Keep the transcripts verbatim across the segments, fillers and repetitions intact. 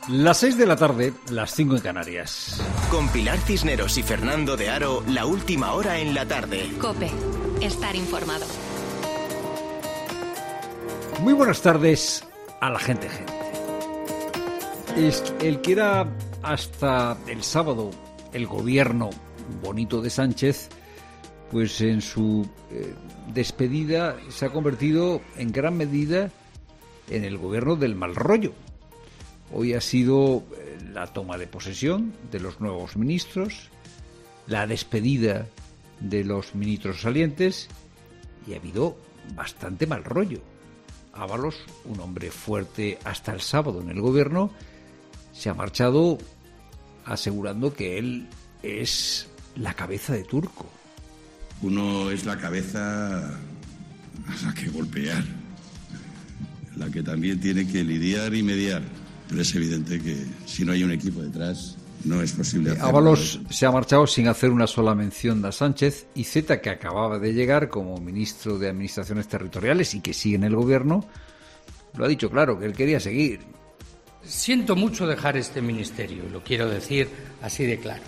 Las seis de la tarde, las cinco en Canarias. Con Pilar Cisneros y Fernando de Aro, la última hora en la tarde. COPE. Estar informado. Muy buenas tardes a la gente, gente. Es el que era hasta el sábado el gobierno bonito de Sánchez, pues en su eh, despedida se ha convertido en gran medida en el gobierno del mal rollo. Hoy ha sido la toma de posesión de los nuevos ministros, la despedida de los ministros salientes y ha habido bastante mal rollo. Ábalos, un hombre fuerte hasta el sábado en el gobierno, se ha marchado asegurando que él es la cabeza de turco. Uno es la cabeza a la que golpear, la que también tiene que lidiar y mediar. Pero es evidente que si no hay un equipo detrás, no es posible hacerlo. Ábalos se ha marchado sin hacer una sola mención a Sánchez, y Zeta, que acababa de llegar como ministro de Administraciones Territoriales y que sigue en el gobierno, lo ha dicho claro, que él quería seguir. Siento mucho dejar este ministerio, lo quiero decir así de claro.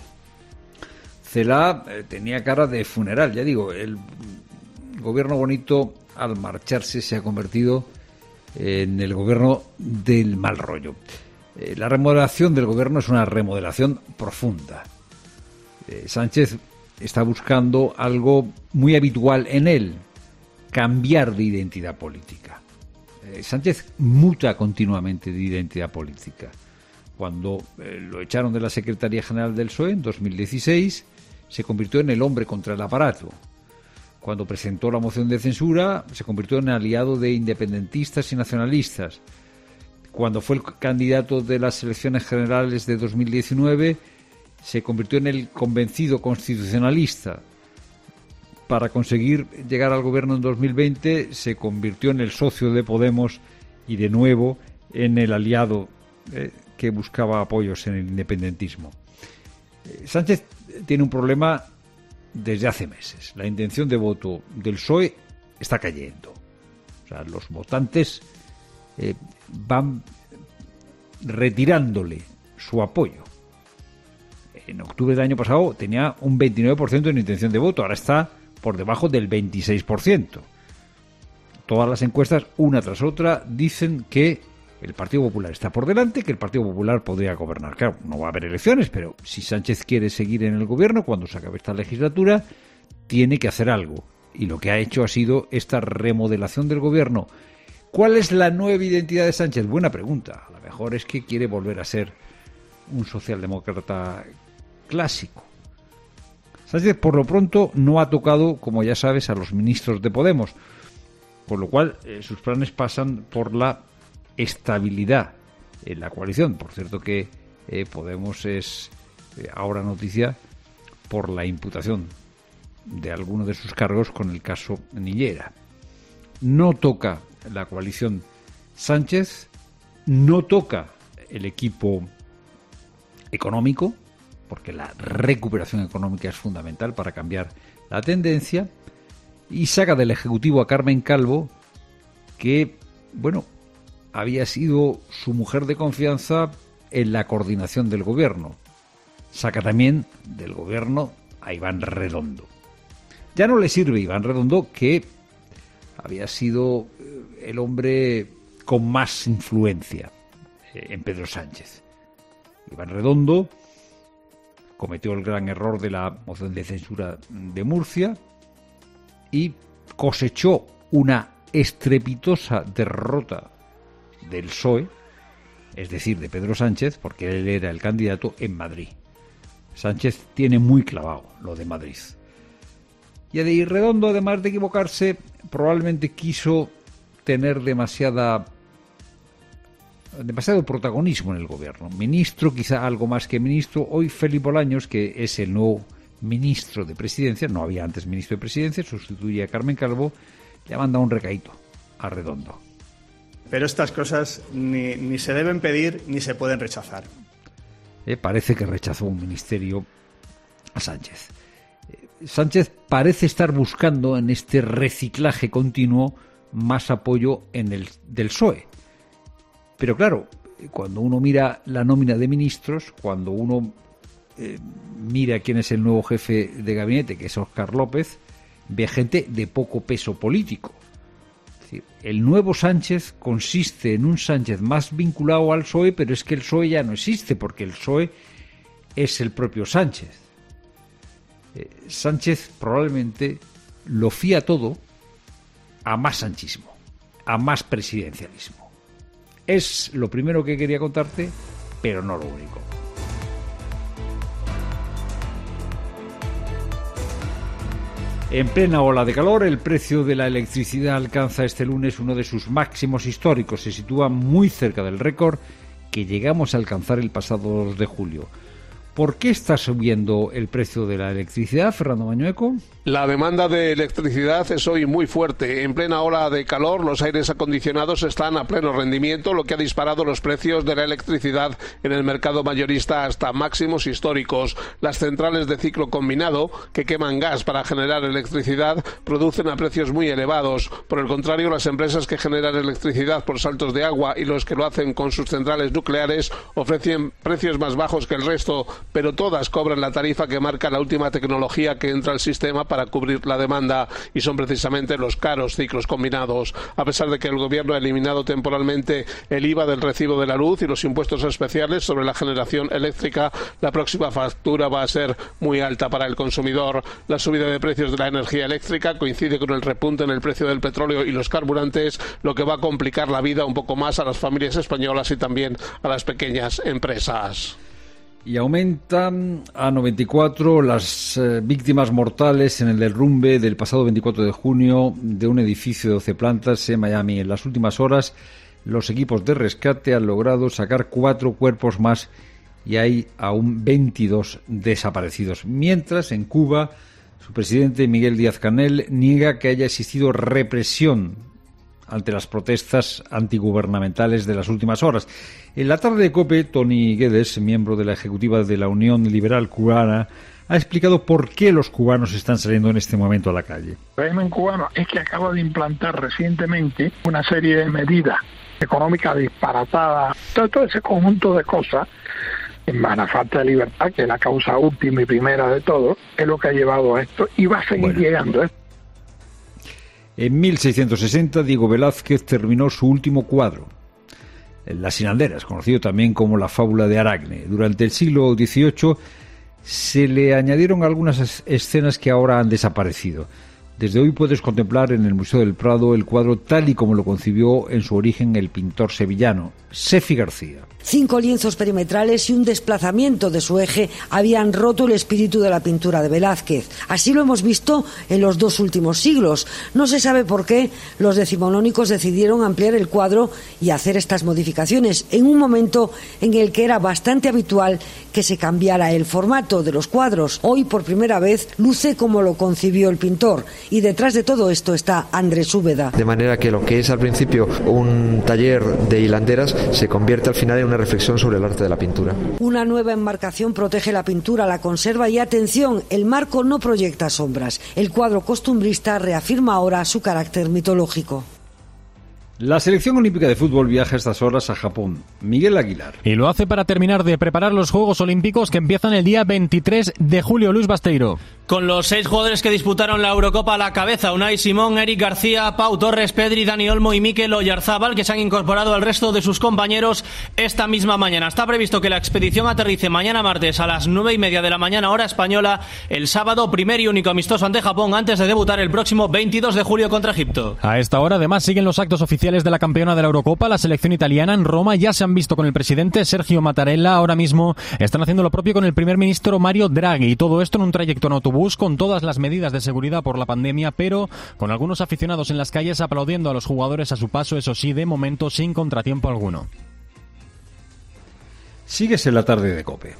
Cela eh, tenía cara de funeral, ya digo, el gobierno bonito al marcharse se ha convertido en el gobierno del mal rollo. Eh, la remodelación del gobierno es una remodelación profunda. Eh, Sánchez está buscando algo muy habitual en él, cambiar de identidad política. Eh, Sánchez muta continuamente de identidad política. Cuando eh, lo echaron de la Secretaría General del P S O E en dos mil dieciséis, se convirtió en el hombre contra el aparato. Cuando presentó la moción de censura, se convirtió en aliado de independentistas y nacionalistas. Cuando fue el candidato de las elecciones generales de dos mil diecinueve, se convirtió en el convencido constitucionalista. Para conseguir llegar al gobierno en dos mil veinte, se convirtió en el socio de Podemos y de nuevo en el aliado eh, que buscaba apoyos en el independentismo. Eh, Sánchez tiene un problema desde hace meses. La intención de voto del P S O E está cayendo. O sea, los votantes eh, van retirándole su apoyo. En octubre del año pasado tenía un veintinueve por ciento de intención de voto, ahora está por debajo del veintiséis por ciento. Todas las encuestas, una tras otra, dicen que el Partido Popular está por delante, que el Partido Popular podría gobernar. Claro, no va a haber elecciones, pero si Sánchez quiere seguir en el gobierno cuando se acabe esta legislatura, tiene que hacer algo. Y lo que ha hecho ha sido esta remodelación del gobierno. ¿Cuál es la nueva identidad de Sánchez? Buena pregunta. A lo mejor es que quiere volver a ser un socialdemócrata clásico. Sánchez, por lo pronto, no ha tocado, como ya sabes, a los ministros de Podemos, con lo cual eh, sus planes pasan por la estabilidad en la coalición. Por cierto que eh, Podemos es eh, ahora noticia por la imputación de alguno de sus cargos con el caso Nillera. No toca la coalición Sánchez, no toca el equipo económico, porque la recuperación económica es fundamental para cambiar la tendencia, y saca del Ejecutivo a Carmen Calvo, que, bueno, había sido su mujer de confianza en la coordinación del gobierno. Saca también del gobierno a Iván Redondo. Ya no le sirve Iván Redondo, que había sido el hombre con más influencia en Pedro Sánchez. Iván Redondo cometió el gran error de la moción de censura de Murcia y cosechó una estrepitosa derrota del P S O E, es decir, de Pedro Sánchez, porque él era el candidato en Madrid. Sánchez tiene muy clavado lo de Madrid. Y de Redondo, además de equivocarse, probablemente quiso tener demasiada demasiado protagonismo en el gobierno. Ministro, quizá algo más que ministro. Hoy Félix Bolaños, que es el nuevo ministro de Presidencia, no había antes ministro de Presidencia, sustituye a Carmen Calvo, le ha mandado un recaíto a Redondo. Pero estas cosas ni, ni se deben pedir ni se pueden rechazar. Eh, parece que rechazó un ministerio a Sánchez. Eh, Sánchez parece estar buscando en este reciclaje continuo más apoyo en el del P S O E. Pero claro, cuando uno mira la nómina de ministros, cuando uno eh, mira quién es el nuevo jefe de gabinete, que es Óscar López, ve gente de poco peso político. Es decir, el nuevo Sánchez consiste en un Sánchez más vinculado al P S O E, pero es que el P S O E ya no existe, porque el P S O E es el propio Sánchez. Eh, Sánchez probablemente lo fía todo a más sanchismo, a más presidencialismo. Es lo primero que quería contarte, pero no lo único. En plena ola de calor, el precio de la electricidad alcanza este lunes uno de sus máximos históricos. Se sitúa muy cerca del récord que llegamos a alcanzar el pasado dos de julio. ¿Por qué está subiendo el precio de la electricidad, Fernando Mañueco? La demanda de electricidad es hoy muy fuerte. En plena ola de calor, los aires acondicionados están a pleno rendimiento, lo que ha disparado los precios de la electricidad en el mercado mayorista hasta máximos históricos. Las centrales de ciclo combinado, que queman gas para generar electricidad, producen a precios muy elevados. Por el contrario, las empresas que generan electricidad por saltos de agua y los que lo hacen con sus centrales nucleares ofrecen precios más bajos que el resto, pero todas cobran la tarifa que marca la última tecnología que entra al sistema para cubrir la demanda, y son precisamente los caros ciclos combinados. A pesar de que el gobierno ha eliminado temporalmente el I V A del recibo de la luz y los impuestos especiales sobre la generación eléctrica, la próxima factura va a ser muy alta para el consumidor. La subida de precios de la energía eléctrica coincide con el repunte en el precio del petróleo y los carburantes, lo que va a complicar la vida un poco más a las familias españolas y también a las pequeñas empresas. Y aumentan a noventa y cuatro las eh, víctimas mortales en el derrumbe del pasado veinticuatro de junio de un edificio de doce plantas en Miami. En las últimas horas, los equipos de rescate han logrado sacar cuatro cuerpos más y hay aún veintidós desaparecidos. Mientras, en Cuba, su presidente Miguel Díaz-Canel niega que haya existido represión ante las protestas antigubernamentales de las últimas horas. En la tarde de COPE, Tony Guedes, miembro de la ejecutiva de la Unión Liberal Cubana, ha explicado por qué los cubanos están saliendo en este momento a la calle. El régimen cubano es que acaba de implantar recientemente una serie de medidas económicas disparatadas, todo, todo ese conjunto de cosas, en la falta de libertad, que es la causa última y primera de todo, es lo que ha llevado a esto y va a seguir bueno. llegando. En mil seiscientos sesenta, Diego Velázquez terminó su último cuadro, Las Hilanderas, conocido también como la fábula de Aracne. Durante el siglo dieciocho se le añadieron algunas escenas que ahora han desaparecido. Desde hoy puedes contemplar en el Museo del Prado el cuadro tal y como lo concibió en su origen el pintor sevillano, Sefi García. Cinco lienzos perimetrales y un desplazamiento de su eje habían roto el espíritu de la pintura de Velázquez. Así lo hemos visto en los dos últimos siglos. No se sabe por qué los decimonónicos decidieron ampliar el cuadro y hacer estas modificaciones en un momento en el que era bastante habitual que se cambiara el formato de los cuadros. Hoy, por primera vez, luce como lo concibió el pintor. Y detrás de todo esto está Andrés Úbeda. De manera que lo que es al principio un taller de hilanderas se convierte al final en una reflexión sobre el arte de la pintura. Una nueva enmarcación protege la pintura, la conserva y, atención, el marco no proyecta sombras. El cuadro costumbrista reafirma ahora su carácter mitológico. La selección olímpica de fútbol viaja a estas horas a Japón. Miguel Aguilar. Y lo hace para terminar de preparar los Juegos Olímpicos que empiezan el día veintitrés de julio. Luis Basteiro. Con los seis jugadores que disputaron la Eurocopa a la cabeza, Unai Simón, Eric García, Pau Torres, Pedri, Dani Olmo y Mikel Oyarzábal, que se han incorporado al resto de sus compañeros esta misma mañana. Está previsto que la expedición aterrice mañana martes a las nueve y media de la mañana, hora española, el sábado, primer y único amistoso ante Japón antes de debutar el próximo veintidós de julio contra Egipto. A esta hora, además, siguen los actos oficiales de la campeona de la Eurocopa, la selección italiana. En Roma ya se han visto con el presidente Sergio Mattarella. Ahora mismo están haciendo lo propio con el primer ministro Mario Draghi. Y todo esto en un trayecto en autobús con todas las medidas de seguridad por la pandemia, pero con algunos aficionados en las calles aplaudiendo a los jugadores a su paso, eso sí, de momento sin contratiempo alguno. Sigues en la tarde de COPE.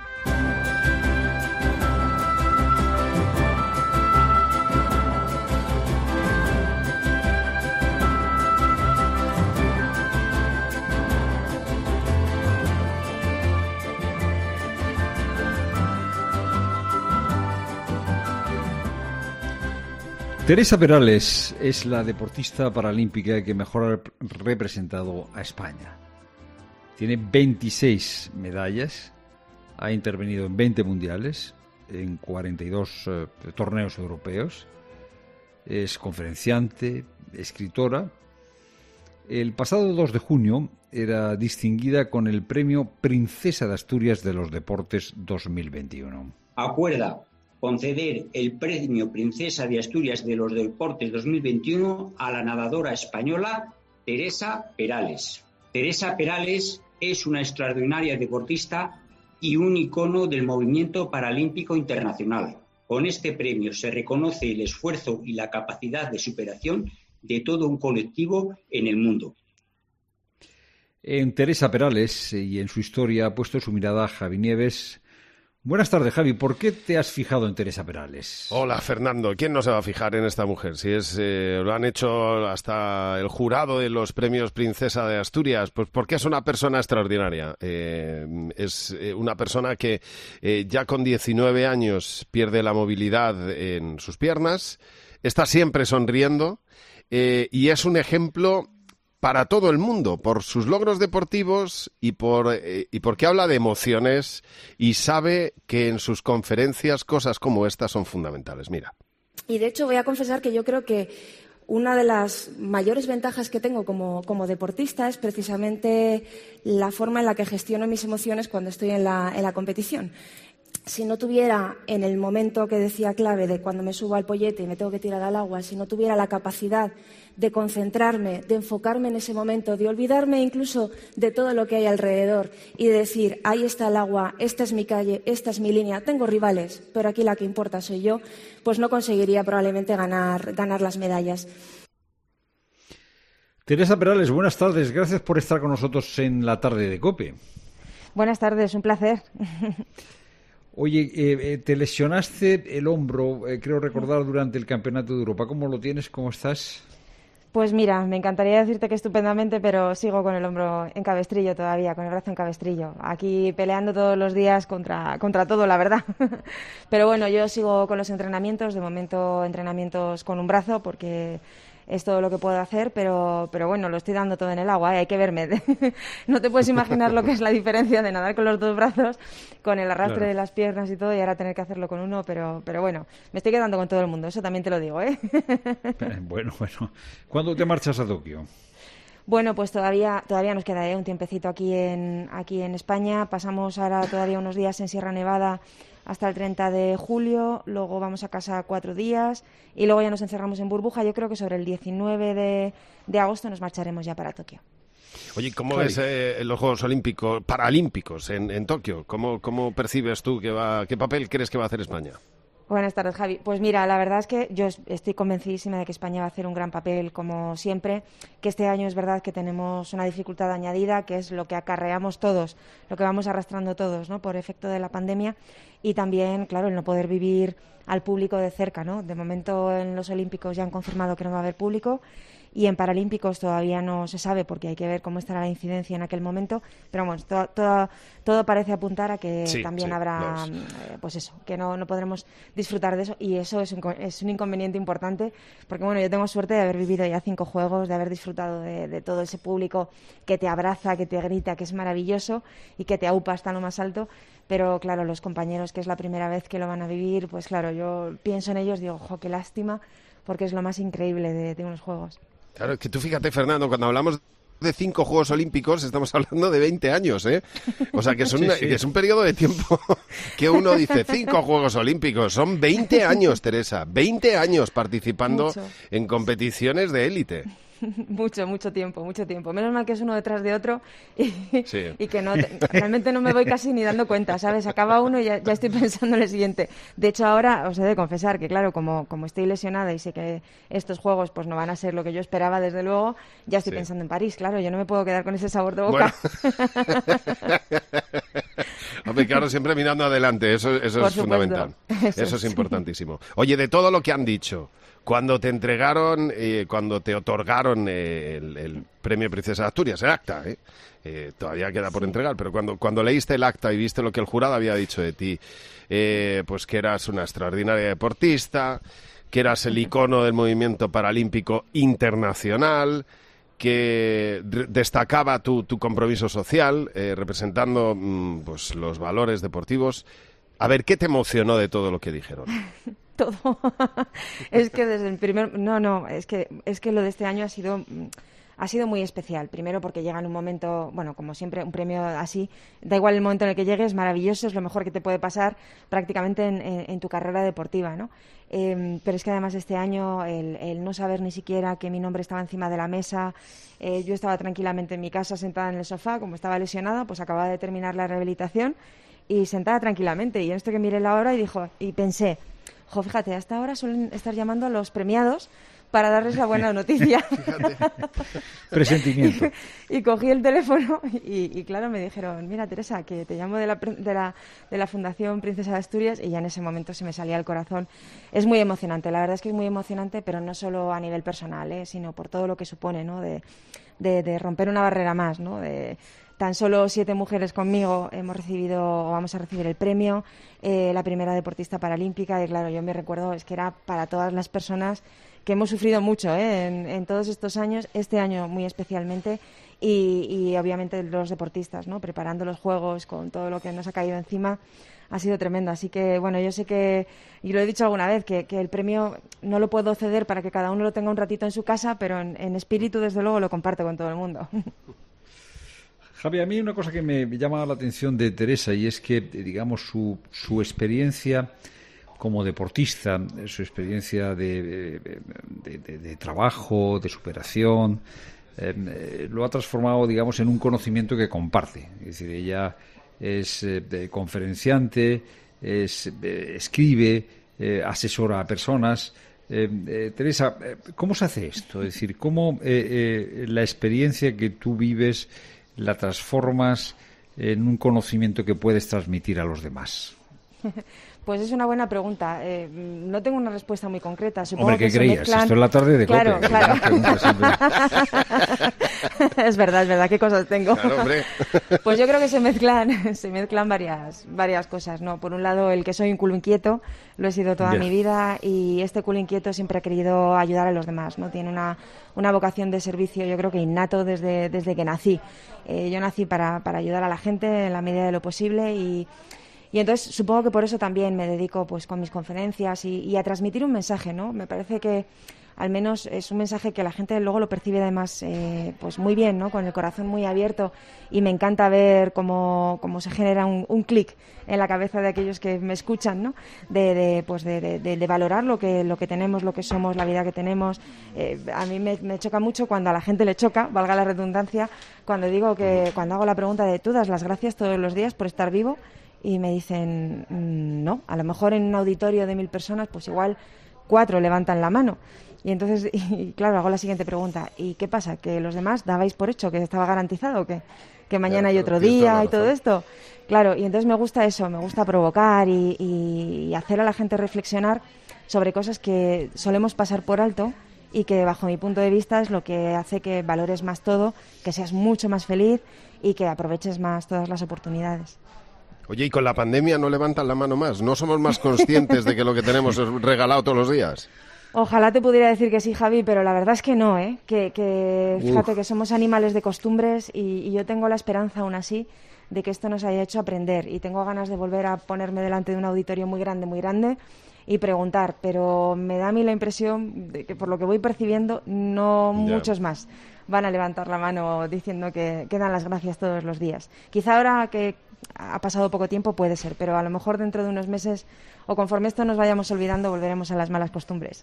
Teresa Perales es la deportista paralímpica que mejor ha representado a España. Tiene veintiséis medallas, ha intervenido en veinte mundiales, en cuarenta y dos eh, torneos europeos, es conferenciante, escritora. El pasado dos de junio era distinguida con el premio Princesa de Asturias de los Deportes dos mil veintiuno. Acuerda conceder el premio Princesa de Asturias de los Deportes dos mil veintiuno a la nadadora española Teresa Perales. Teresa Perales es una extraordinaria deportista y un icono del movimiento paralímpico internacional. Con este premio se reconoce el esfuerzo y la capacidad de superación de todo un colectivo en el mundo. En Teresa Perales y en su historia ha puesto su mirada Javi Nieves. Buenas tardes, Javi. ¿Por qué te has fijado en Teresa Perales? Hola, Fernando. ¿Quién no se va a fijar en esta mujer? Si es, eh, lo han hecho hasta el jurado de los premios Princesa de Asturias, pues porque es una persona extraordinaria. Eh, es eh, una persona que eh, ya con diecinueve años pierde la movilidad en sus piernas, está siempre sonriendo eh, y es un ejemplo para todo el mundo, por sus logros deportivos y por eh, y porque habla de emociones y sabe que en sus conferencias cosas como estas son fundamentales. Mira. Y de hecho voy a confesar que yo creo que una de las mayores ventajas que tengo como, como deportista es precisamente la forma en la que gestiono mis emociones cuando estoy en la, en la competición. Si no tuviera, en el momento que decía clave de cuando me subo al pollete y me tengo que tirar al agua, si no tuviera la capacidad de concentrarme, de enfocarme en ese momento, de olvidarme incluso de todo lo que hay alrededor y de decir, ahí está el agua, esta es mi calle, esta es mi línea, tengo rivales, pero aquí la que importa soy yo, pues no conseguiría probablemente ganar, ganar las medallas. Teresa Perales, buenas tardes. Gracias por estar con nosotros en la tarde de COPE. Buenas tardes, un placer. Oye, eh, te lesionaste el hombro, eh, creo recordar, durante el Campeonato de Europa. ¿Cómo lo tienes? ¿Cómo estás? Pues mira, me encantaría decirte que estupendamente, pero sigo con el hombro en cabestrillo todavía, con el brazo en cabestrillo. Aquí peleando todos los días contra, contra todo, la verdad. Pero bueno, yo sigo con los entrenamientos, de momento entrenamientos con un brazo, porque es todo lo que puedo hacer, pero, pero bueno, lo estoy dando todo en el agua, ¿eh? Hay que verme. No te puedes imaginar lo que es la diferencia de nadar con los dos brazos, con el arrastre claro. de las piernas y todo, y ahora tener que hacerlo con uno, pero, pero bueno, me estoy quedando con todo el mundo, eso también te lo digo, ¿eh? Bueno, bueno. ¿Cuándo te marchas a Tokio? Bueno, pues todavía todavía nos queda ¿eh? un tiempecito aquí en, aquí en España. Pasamos ahora todavía unos días en Sierra Nevada hasta el treinta de julio, luego vamos a casa cuatro días y luego ya nos encerramos en burbuja. Yo creo que sobre el diecinueve de, de agosto nos marcharemos ya para Tokio. Oye, ¿cómo ves eh, los Juegos Olímpicos, Paralímpicos en, en Tokio? ¿Cómo, cómo percibes tú que va, qué papel crees que va a hacer España? Buenas tardes, Javi. Pues mira, la verdad es que yo estoy convencidísima de que España va a hacer un gran papel, como siempre, que este año es verdad que tenemos una dificultad añadida, que es lo que acarreamos todos, lo que vamos arrastrando todos, ¿no?, por efecto de la pandemia, y también, claro, el no poder vivir al público de cerca, ¿no? De momento en los Olímpicos ya han confirmado que no va a haber público, y en Paralímpicos todavía no se sabe porque hay que ver cómo estará la incidencia en aquel momento, pero bueno, todo, todo, todo parece apuntar a que sí, también sí, habrá, eh, pues eso, que no, no podremos disfrutar de eso, y eso es un, es un inconveniente importante, porque bueno, yo tengo suerte de haber vivido ya cinco juegos, de haber disfrutado de, de todo ese público que te abraza, que te grita, que es maravilloso y que te aupa hasta lo más alto, pero claro, los compañeros que es la primera vez que lo van a vivir, pues claro, yo pienso en ellos, digo, jo, qué lástima, porque es lo más increíble de, de unos juegos. Claro, es que tú fíjate, Fernando, cuando hablamos de cinco Juegos Olímpicos estamos hablando de veinte años, ¿eh? O sea, que es un, sí, sí. que es un periodo de tiempo que uno dice, cinco Juegos Olímpicos, son veinte años, Teresa, veinte años participando Mucho. en competiciones de élite. Mucho, mucho tiempo, mucho tiempo. Menos mal que es uno detrás de otro y, sí. y que no te, realmente no me voy casi ni dando cuenta, ¿sabes? Acaba uno y ya, ya estoy pensando en el siguiente. De hecho, ahora os he de confesar que, claro, como, como estoy lesionada y sé que estos juegos pues no van a ser lo que yo esperaba, desde luego, ya estoy sí. pensando en París. Claro, yo no me puedo quedar con ese sabor de boca. Bueno. Hombre, claro, siempre mirando adelante, eso, eso es fundamental. Eso, eso es importantísimo. Oye, de todo lo que han dicho, cuando te entregaron, eh, cuando te otorgaron eh, el, el premio Princesa de Asturias, el acta, ¿eh? Eh, todavía queda por sí. entregar, pero cuando, cuando leíste el acta y viste lo que el jurado había dicho de ti, eh, pues que eras una extraordinaria deportista, que eras el icono del movimiento paralímpico internacional, que destacaba tu, tu compromiso social, eh, representando mm, pues los valores deportivos. A ver, ¿qué te emocionó de todo lo que dijeron? Todo. Es que desde el primer... No, no, es que, es que lo de este año ha sido... Ha sido muy especial, primero porque llega en un momento, bueno, como siempre, un premio así, da igual el momento en el que llegues, maravilloso, es lo mejor que te puede pasar prácticamente en, en, en tu carrera deportiva, ¿no? Eh, pero es que además este año el, el no saber ni siquiera que mi nombre estaba encima de la mesa, eh, yo estaba tranquilamente en mi casa sentada en el sofá, como estaba lesionada, pues acababa de terminar la rehabilitación y sentada tranquilamente, y en esto que miré la hora y dijo, y pensé, jo, fíjate, hasta ahora suelen estar llamando a los premiados para darles la buena noticia. Presentimiento. Y cogí el teléfono y, y claro, me dijeron, mira, Teresa, que te llamo de la, de, la, de la Fundación Princesa de Asturias, y ya en ese momento se me salía el corazón. Es muy emocionante, la verdad es que es muy emocionante, pero no solo a nivel personal, ¿eh? Sino por todo lo que supone, ¿no? De, de, de romper una barrera más, ¿no? De, tan solo siete mujeres conmigo hemos recibido o vamos a recibir el premio, eh, la primera deportista paralímpica, y claro, yo me recuerdo, es que era para todas las personas que hemos sufrido mucho ¿eh? en, en todos estos años, este año muy especialmente, y, y obviamente los deportistas, ¿no? Preparando los Juegos con todo lo que nos ha caído encima, ha sido tremendo. Así que, bueno, yo sé que, y lo he dicho alguna vez, que, que el premio no lo puedo ceder para que cada uno lo tenga un ratito en su casa, pero en, en espíritu, desde luego, lo comparto con todo el mundo. Javi, a mí hay una cosa que me llama la atención de Teresa, y es que, digamos, su, su experiencia como deportista, su experiencia de, de, de, de trabajo, de superación, eh, lo ha transformado, digamos, en un conocimiento que comparte. Es decir, ella es eh, conferenciante, es, eh, escribe, eh, asesora a personas. Eh, eh, Teresa, ¿cómo se hace esto? Es decir, ¿cómo eh, eh, la experiencia que tú vives la transformas en un conocimiento que puedes transmitir a los demás? Pues es una buena pregunta. Eh, no tengo una respuesta muy concreta. Supongo Hombre, ¿qué que creías? Mezclan... Esto es la tarde de claro, COPE. Claro, Es verdad, es verdad. ¿Qué cosas tengo? Claro, hombre. Pues yo creo que se mezclan, se mezclan varias, varias cosas, ¿no? Por un lado, el que soy un culo inquieto, lo he sido toda Bien. mi vida, y este culo inquieto siempre ha querido ayudar a los demás, ¿no? Tiene una, una vocación de servicio, yo creo que innato desde, desde que nací. Eh, yo nací para, para ayudar a la gente en la medida de lo posible, y Y entonces supongo que por eso también me dedico pues con mis conferencias y, y a transmitir un mensaje, ¿no? Me parece que al menos es un mensaje que la gente luego lo percibe además eh, pues muy bien, ¿no? Con el corazón muy abierto, y me encanta ver cómo, cómo se genera un, un clic en la cabeza de aquellos que me escuchan, ¿no? De, de, pues de, de, de valorar lo que, lo que tenemos, lo que somos, la vida que tenemos. Eh, a mí me, me choca mucho cuando a la gente le choca, valga la redundancia, cuando digo que, cuando hago la pregunta de ¿tú das las gracias todos los días por estar vivo? Y me dicen, mmm, no, a lo mejor en un auditorio de mil personas, pues igual cuatro levantan la mano. Y entonces, y claro, hago la siguiente pregunta, ¿y qué pasa? ¿Que los demás dabais por hecho que estaba garantizado? ¿Que, que mañana hay otro día y todo esto? Claro, y entonces me gusta eso, me gusta provocar y, y, y hacer a la gente reflexionar sobre cosas que solemos pasar por alto, y que bajo mi punto de vista es lo que hace que valores más todo, que seas mucho más feliz y que aproveches más todas las oportunidades. Oye, ¿y con la pandemia no levantan la mano más? ¿No somos más conscientes de que lo que tenemos es regalado todos los días? Ojalá te pudiera decir que sí, Javi, pero la verdad es que no, ¿eh? Que, que fíjate Uf. que somos animales de costumbres, y, y yo tengo la esperanza aún así de que esto nos haya hecho aprender, y tengo ganas de volver a ponerme delante de un auditorio muy grande, muy grande, y preguntar, pero me da a mí la impresión de que por lo que voy percibiendo, no ya. muchos más van a levantar la mano diciendo que, que dan las gracias todos los días. Quizá ahora que ha pasado poco tiempo puede ser, pero a lo mejor dentro de unos meses, o conforme esto nos vayamos olvidando, volveremos a las malas costumbres.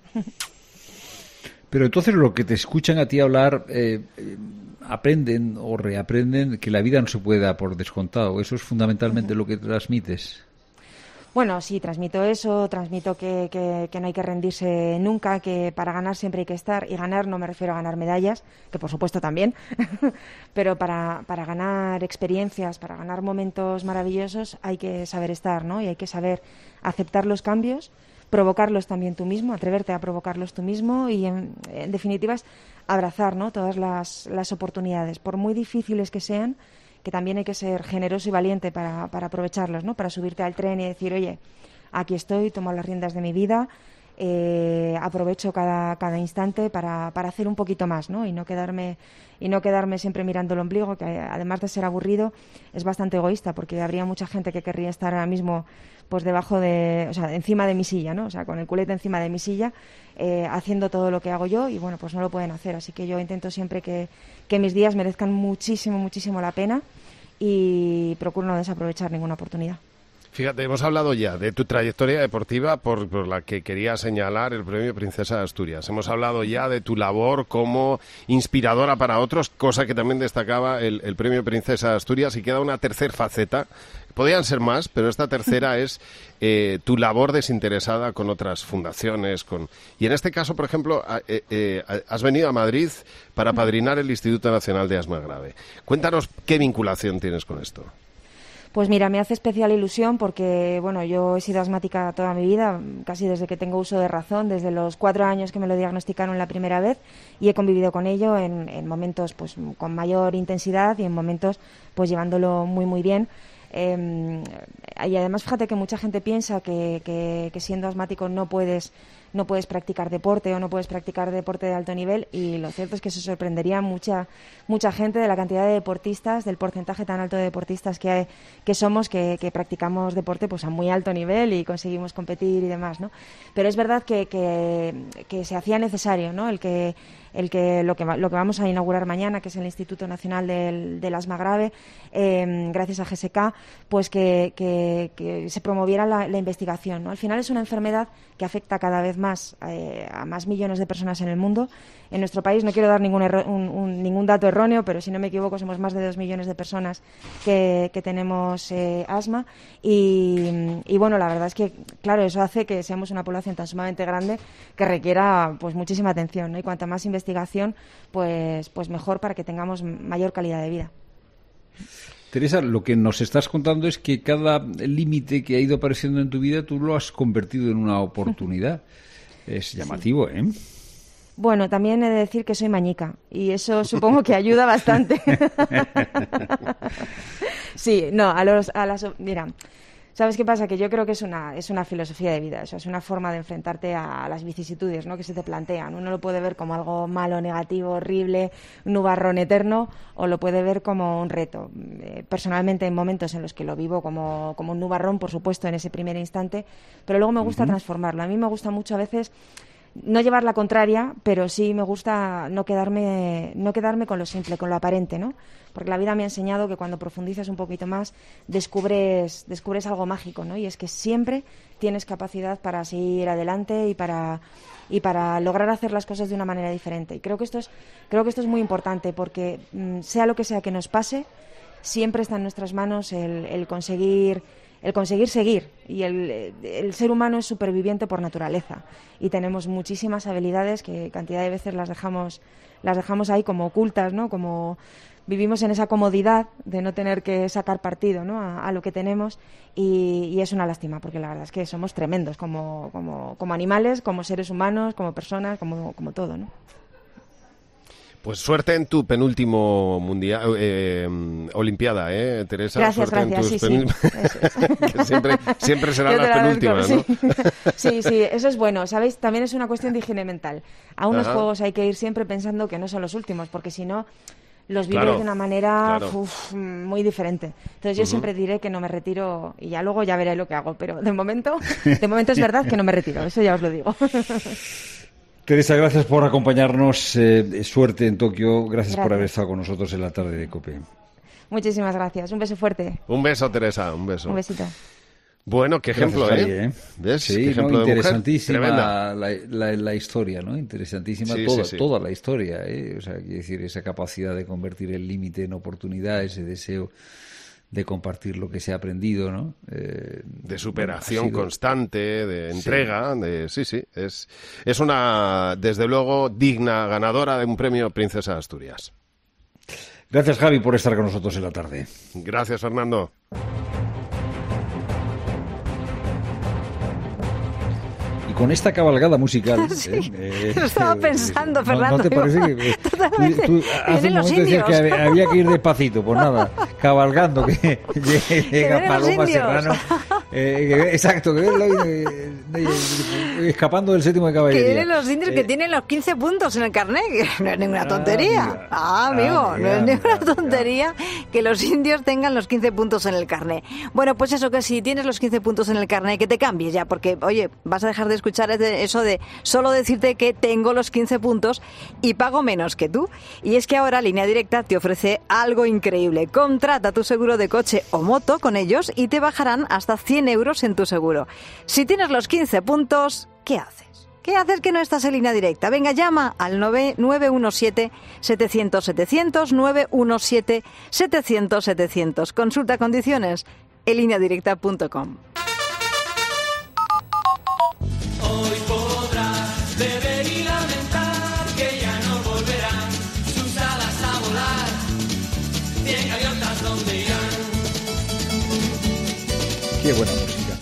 Pero entonces lo que te escuchan a ti hablar, eh, eh, aprenden o reaprenden que la vida no se puede dar por descontado. Eso es fundamentalmente uh-huh. lo que transmites. Bueno, sí, transmito eso, transmito que, que, que no hay que rendirse nunca, que para ganar siempre hay que estar, y ganar no me refiero a ganar medallas, que por supuesto también, pero para, para ganar experiencias, para ganar momentos maravillosos hay que saber estar, ¿no? Y hay que saber aceptar los cambios, provocarlos también tú mismo, atreverte a provocarlos tú mismo, y en, en definitiva es abrazar, ¿no? Todas las, las oportunidades, por muy difíciles que sean, que también hay que ser generoso y valiente para, para aprovecharlos, ¿no? Para subirte al tren y decir, oye, aquí estoy, tomo las riendas de mi vida, eh, aprovecho cada, cada instante para, para hacer un poquito más, ¿no? Y no quedarme y no quedarme siempre mirando el ombligo, que además de ser aburrido es bastante egoísta, porque habría mucha gente que querría estar ahora mismo pues debajo de, o sea, encima de mi silla, ¿no? O sea, con el culete encima de mi silla, eh, haciendo todo lo que hago yo, y bueno, pues no lo pueden hacer. Así que yo intento siempre que, que mis días merezcan muchísimo, muchísimo la pena, y procuro no desaprovechar ninguna oportunidad. Fíjate, hemos hablado ya de tu trayectoria deportiva por, por la que quería señalar el Premio Princesa de Asturias. Hemos hablado ya de tu labor como inspiradora para otros, cosa que también destacaba el, el Premio Princesa de Asturias, y queda una tercera faceta. Podrían ser más, pero esta tercera es eh, tu labor desinteresada con otras fundaciones. Con Y en este caso, por ejemplo, eh, eh, has venido a Madrid para padrinar el Instituto Nacional de Asma Grave. Cuéntanos qué vinculación tienes con esto. Pues mira, me hace especial ilusión porque, bueno, yo he sido asmática toda mi vida, casi desde que tengo uso de razón, desde los cuatro años que me lo diagnosticaron la primera vez, y he convivido con ello en, en momentos pues con mayor intensidad y en momentos pues llevándolo muy muy bien. Eh, y además fíjate que mucha gente piensa que, que, que siendo asmático no puedes no puedes practicar deporte o no puedes practicar deporte de alto nivel, y lo cierto es que se sorprendería mucha mucha gente de la cantidad de deportistas, del porcentaje tan alto de deportistas que hay, que somos, que, que practicamos deporte pues a muy alto nivel y conseguimos competir y demás, ¿no? Pero es verdad que, que, que se hacía necesario, ¿no? El que el que lo que lo que vamos a inaugurar mañana, que es el Instituto Nacional del, del Asma Grave, eh, gracias a G S K, pues que, que, que se promoviera la, la investigación, ¿no? Al final es una enfermedad que afecta cada vez más eh, a más millones de personas en el mundo. En nuestro país, no quiero dar ningún, erro, un, un, ningún dato erróneo, pero si no me equivoco somos más de dos millones de personas que, que tenemos eh, asma, y, y bueno, la verdad es que, claro, eso hace que seamos una población tan sumamente grande que requiera pues muchísima atención, ¿no? Y cuanta más investigación, pues, pues mejor, para que tengamos mayor calidad de vida. Teresa, lo que nos estás contando es que cada límite que ha ido apareciendo en tu vida tú lo has convertido en una oportunidad. Es llamativo, ¿eh? Bueno, también he de decir que soy mañica, y eso supongo que ayuda bastante. Sí, no, a los, a las, mira, ¿sabes qué pasa? Que yo creo que es una, es una filosofía de vida, eso es una forma de enfrentarte a las vicisitudes, ¿no?, que se te plantean. Uno lo puede ver como algo malo, negativo, horrible, un nubarrón eterno, o lo puede ver como un reto. Eh, personalmente, en momentos en los que lo vivo como, como un nubarrón, por supuesto, en ese primer instante, pero luego me gusta uh-huh. transformarlo. A mí me gusta mucho a veces no llevar la contraria, pero sí me gusta no quedarme no quedarme con lo simple, con lo aparente, ¿no? Porque la vida me ha enseñado que cuando profundizas un poquito más descubres descubres algo mágico, ¿no? Y es que siempre tienes capacidad para seguir adelante y para y para lograr hacer las cosas de una manera diferente. Y creo que esto es creo que esto es muy importante, porque mmm, sea lo que sea que nos pase, siempre está en nuestras manos el, el conseguir el conseguir seguir, y el, el ser humano es superviviente por naturaleza, y tenemos muchísimas habilidades que cantidad de veces las dejamos las dejamos ahí como ocultas, ¿no? Como vivimos en esa comodidad de no tener que sacar partido, ¿no?, a, a lo que tenemos, y, y es una lástima, porque la verdad es que somos tremendos como como como animales, como seres humanos, como personas, como como todo, ¿no? Pues suerte en tu penúltimo mundial, eh, Olimpiada, ¿eh, Teresa? Gracias, suerte gracias, en tus sí, sí. que siempre, siempre serán las penúltimas, ¿no? Sí. sí, sí, eso es bueno, ¿sabéis? También es una cuestión de higiene mental. A unos Ajá. juegos hay que ir siempre pensando que no son los últimos, porque si no los vives claro, de una manera claro. uf, muy diferente. Entonces yo uh-huh. siempre diré que no me retiro, y ya luego ya veré lo que hago, pero de momento, de momento es verdad que no me retiro, eso ya os lo digo. Teresa, gracias por acompañarnos. Eh, suerte en Tokio. Gracias, gracias por haber estado con nosotros en la tarde de COPE. Muchísimas gracias. Un beso fuerte. Un beso, Teresa. Un beso. Un besito. Bueno, qué ejemplo, gracias, ¿eh? ¿eh? ¿Ves? Sí, ¿Qué ejemplo no, de interesantísima mujer? la, la, la historia, ¿no? Interesantísima sí, toda, sí, sí. toda la historia, ¿eh? O sea, quiero decir, esa capacidad de convertir el límite en oportunidad, ese deseo de compartir lo que se ha aprendido, ¿no? Eh, de superación bueno, sido... constante, de entrega, sí. de sí, sí, es es una, desde luego, digna ganadora de un premio Princesa de Asturias. Gracias, Javi, por estar con nosotros en la tarde. Gracias, Fernando. Con esta cabalgada musical... Sí, eh, eh, lo estaba eh, pensando, no, Fernando. ¿No te parece que... Totalmente. Tú, tú hace un momento decías que había, había que ir despacito, pues nada, cabalgando, que llega Paloma Serrano Eh, exacto, que lo, eh, eh, escapando del séptimo de caballería. Que vienen los indios eh, que tienen los quince puntos en el carnet, que no es ninguna ah, tontería. Mira, ah, amigo, ah, no mira, es ninguna mira, tontería mira. que los indios tengan los quince puntos en el carnet. Bueno, pues eso, que si tienes los quince puntos en el carnet, que te cambies ya, porque, oye, vas a dejar de escuchar eso de solo decirte que tengo los quince puntos y pago menos que tú. Y es que ahora Línea Directa te ofrece algo increíble. Contrata tu seguro de coche o moto con ellos y te bajarán hasta cien euros en tu seguro. Si tienes los quince puntos, ¿qué haces? ¿Qué haces que no estás en Línea Directa? Venga, llama al nueve uno siete, setecientos, setecientos, nueve uno siete, setecientos, setecientos. Consulta condiciones en línea directa punto com. Hoy podrás beber y lamentar que ya no volverán sus alas a volar. Cien gaviotas donde irán. Qué buena música.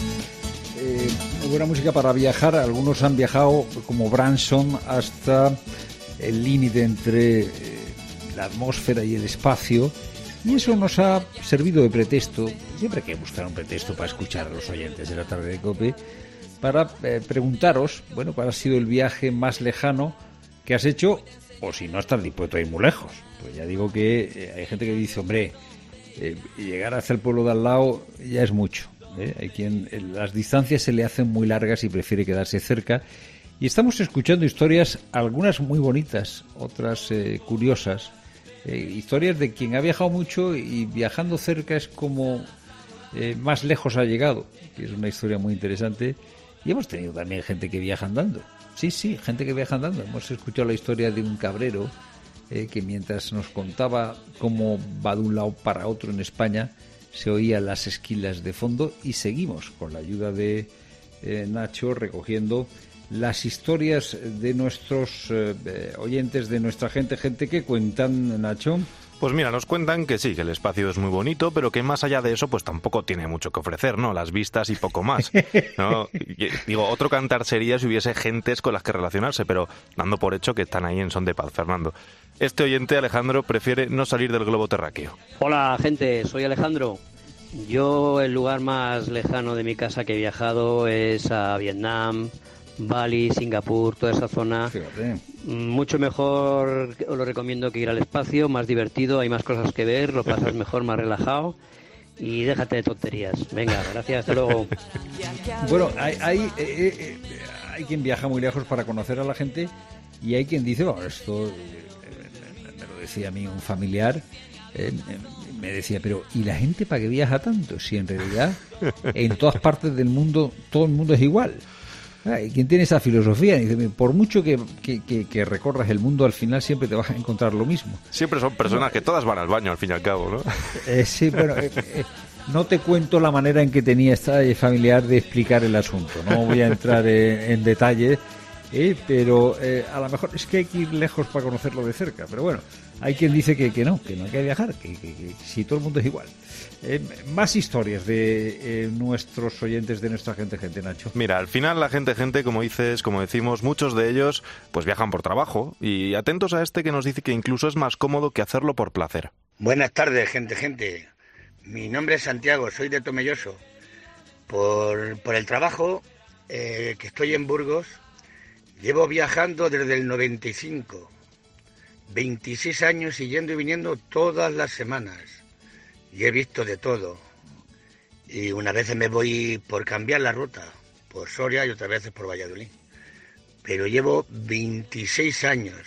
Eh, buena música para viajar. Algunos han viajado como Branson hasta el límite entre eh, la atmósfera y el espacio. Y eso nos ha servido de pretexto. Siempre hay que buscar un pretexto para escuchar a los oyentes de la tarde de COPE, para eh, preguntaros, bueno, cuál ha sido el viaje más lejano que has hecho, o si no estás dispuesto a ir muy lejos. Pues ya digo que eh, hay gente que dice, hombre, eh, llegar hasta el pueblo de al lado ya es mucho. ¿eh? Hay quien eh, las distancias se le hacen muy largas y prefiere quedarse cerca. Y estamos escuchando historias, algunas muy bonitas, otras eh, curiosas. Eh, historias de quien ha viajado mucho y viajando cerca es como eh, más lejos ha llegado, que es una historia muy interesante. Y hemos tenido también gente que viaja andando. Sí, sí, gente que viaja andando. Hemos escuchado la historia de un cabrero eh, que mientras nos contaba cómo va de un lado para otro en España, se oían las esquilas de fondo, y seguimos con la ayuda de eh, Nacho recogiendo las historias de nuestros eh, oyentes, de nuestra gente, gente que cuentan, Nacho. Pues mira, nos cuentan que sí, que el espacio es muy bonito, pero que más allá de eso, pues tampoco tiene mucho que ofrecer, ¿no? Las vistas y poco más, ¿no? Y, digo, otro cantar sería si hubiese gentes con las que relacionarse, pero dando por hecho que están ahí en son de paz, Fernando. Este oyente, Alejandro, prefiere no salir del globo terráqueo. Hola, gente, soy Alejandro. Yo, el lugar más lejano de mi casa que he viajado es a Vietnam, Bali, Singapur, toda esa zona. Fíjate. Mucho mejor, os lo recomiendo, que ir al espacio, más divertido, hay más cosas que ver, lo pasas mejor, más relajado, y déjate de tonterías. Venga, gracias, hasta luego. Bueno, hay, hay, eh, eh, hay quien viaja muy lejos para conocer a la gente, y hay quien dice, bueno, esto eh, me lo decía a mí un familiar, eh, me decía, pero ¿y la gente para qué viaja tanto? Si en realidad en todas partes del mundo todo el mundo es igual. ¿Y quién tiene esa filosofía? Dice, por mucho que, que, que, que recorras el mundo, al final siempre te vas a encontrar lo mismo. Siempre son personas no, que todas van al baño, al fin y al cabo, ¿no? Eh, sí, bueno, eh, eh, no te cuento la manera en que tenía esta familiar de explicar el asunto. No voy a entrar eh, en detalle, eh, pero eh, a lo mejor es que hay que ir lejos para conocerlo de cerca. Pero bueno, hay quien dice que, que no, que no hay que viajar, que, que, que si todo el mundo es igual. Eh, más historias de eh, nuestros oyentes, de nuestra gente, gente, Nacho. Mira, al final la gente, gente, como dices, como decimos, muchos de ellos pues viajan por trabajo, y atentos a este que nos dice que incluso es más cómodo que hacerlo por placer. Buenas tardes, gente, gente. Mi nombre es Santiago, soy de Tomelloso. Por, por el trabajo, eh, que estoy en Burgos, llevo viajando desde el noventa y cinco. veintiséis años y yendo y viniendo todas las semanas. Y he visto de todo. Y unas veces me voy por cambiar la ruta, por Soria, y otras veces por Valladolid. Pero llevo veintiséis años.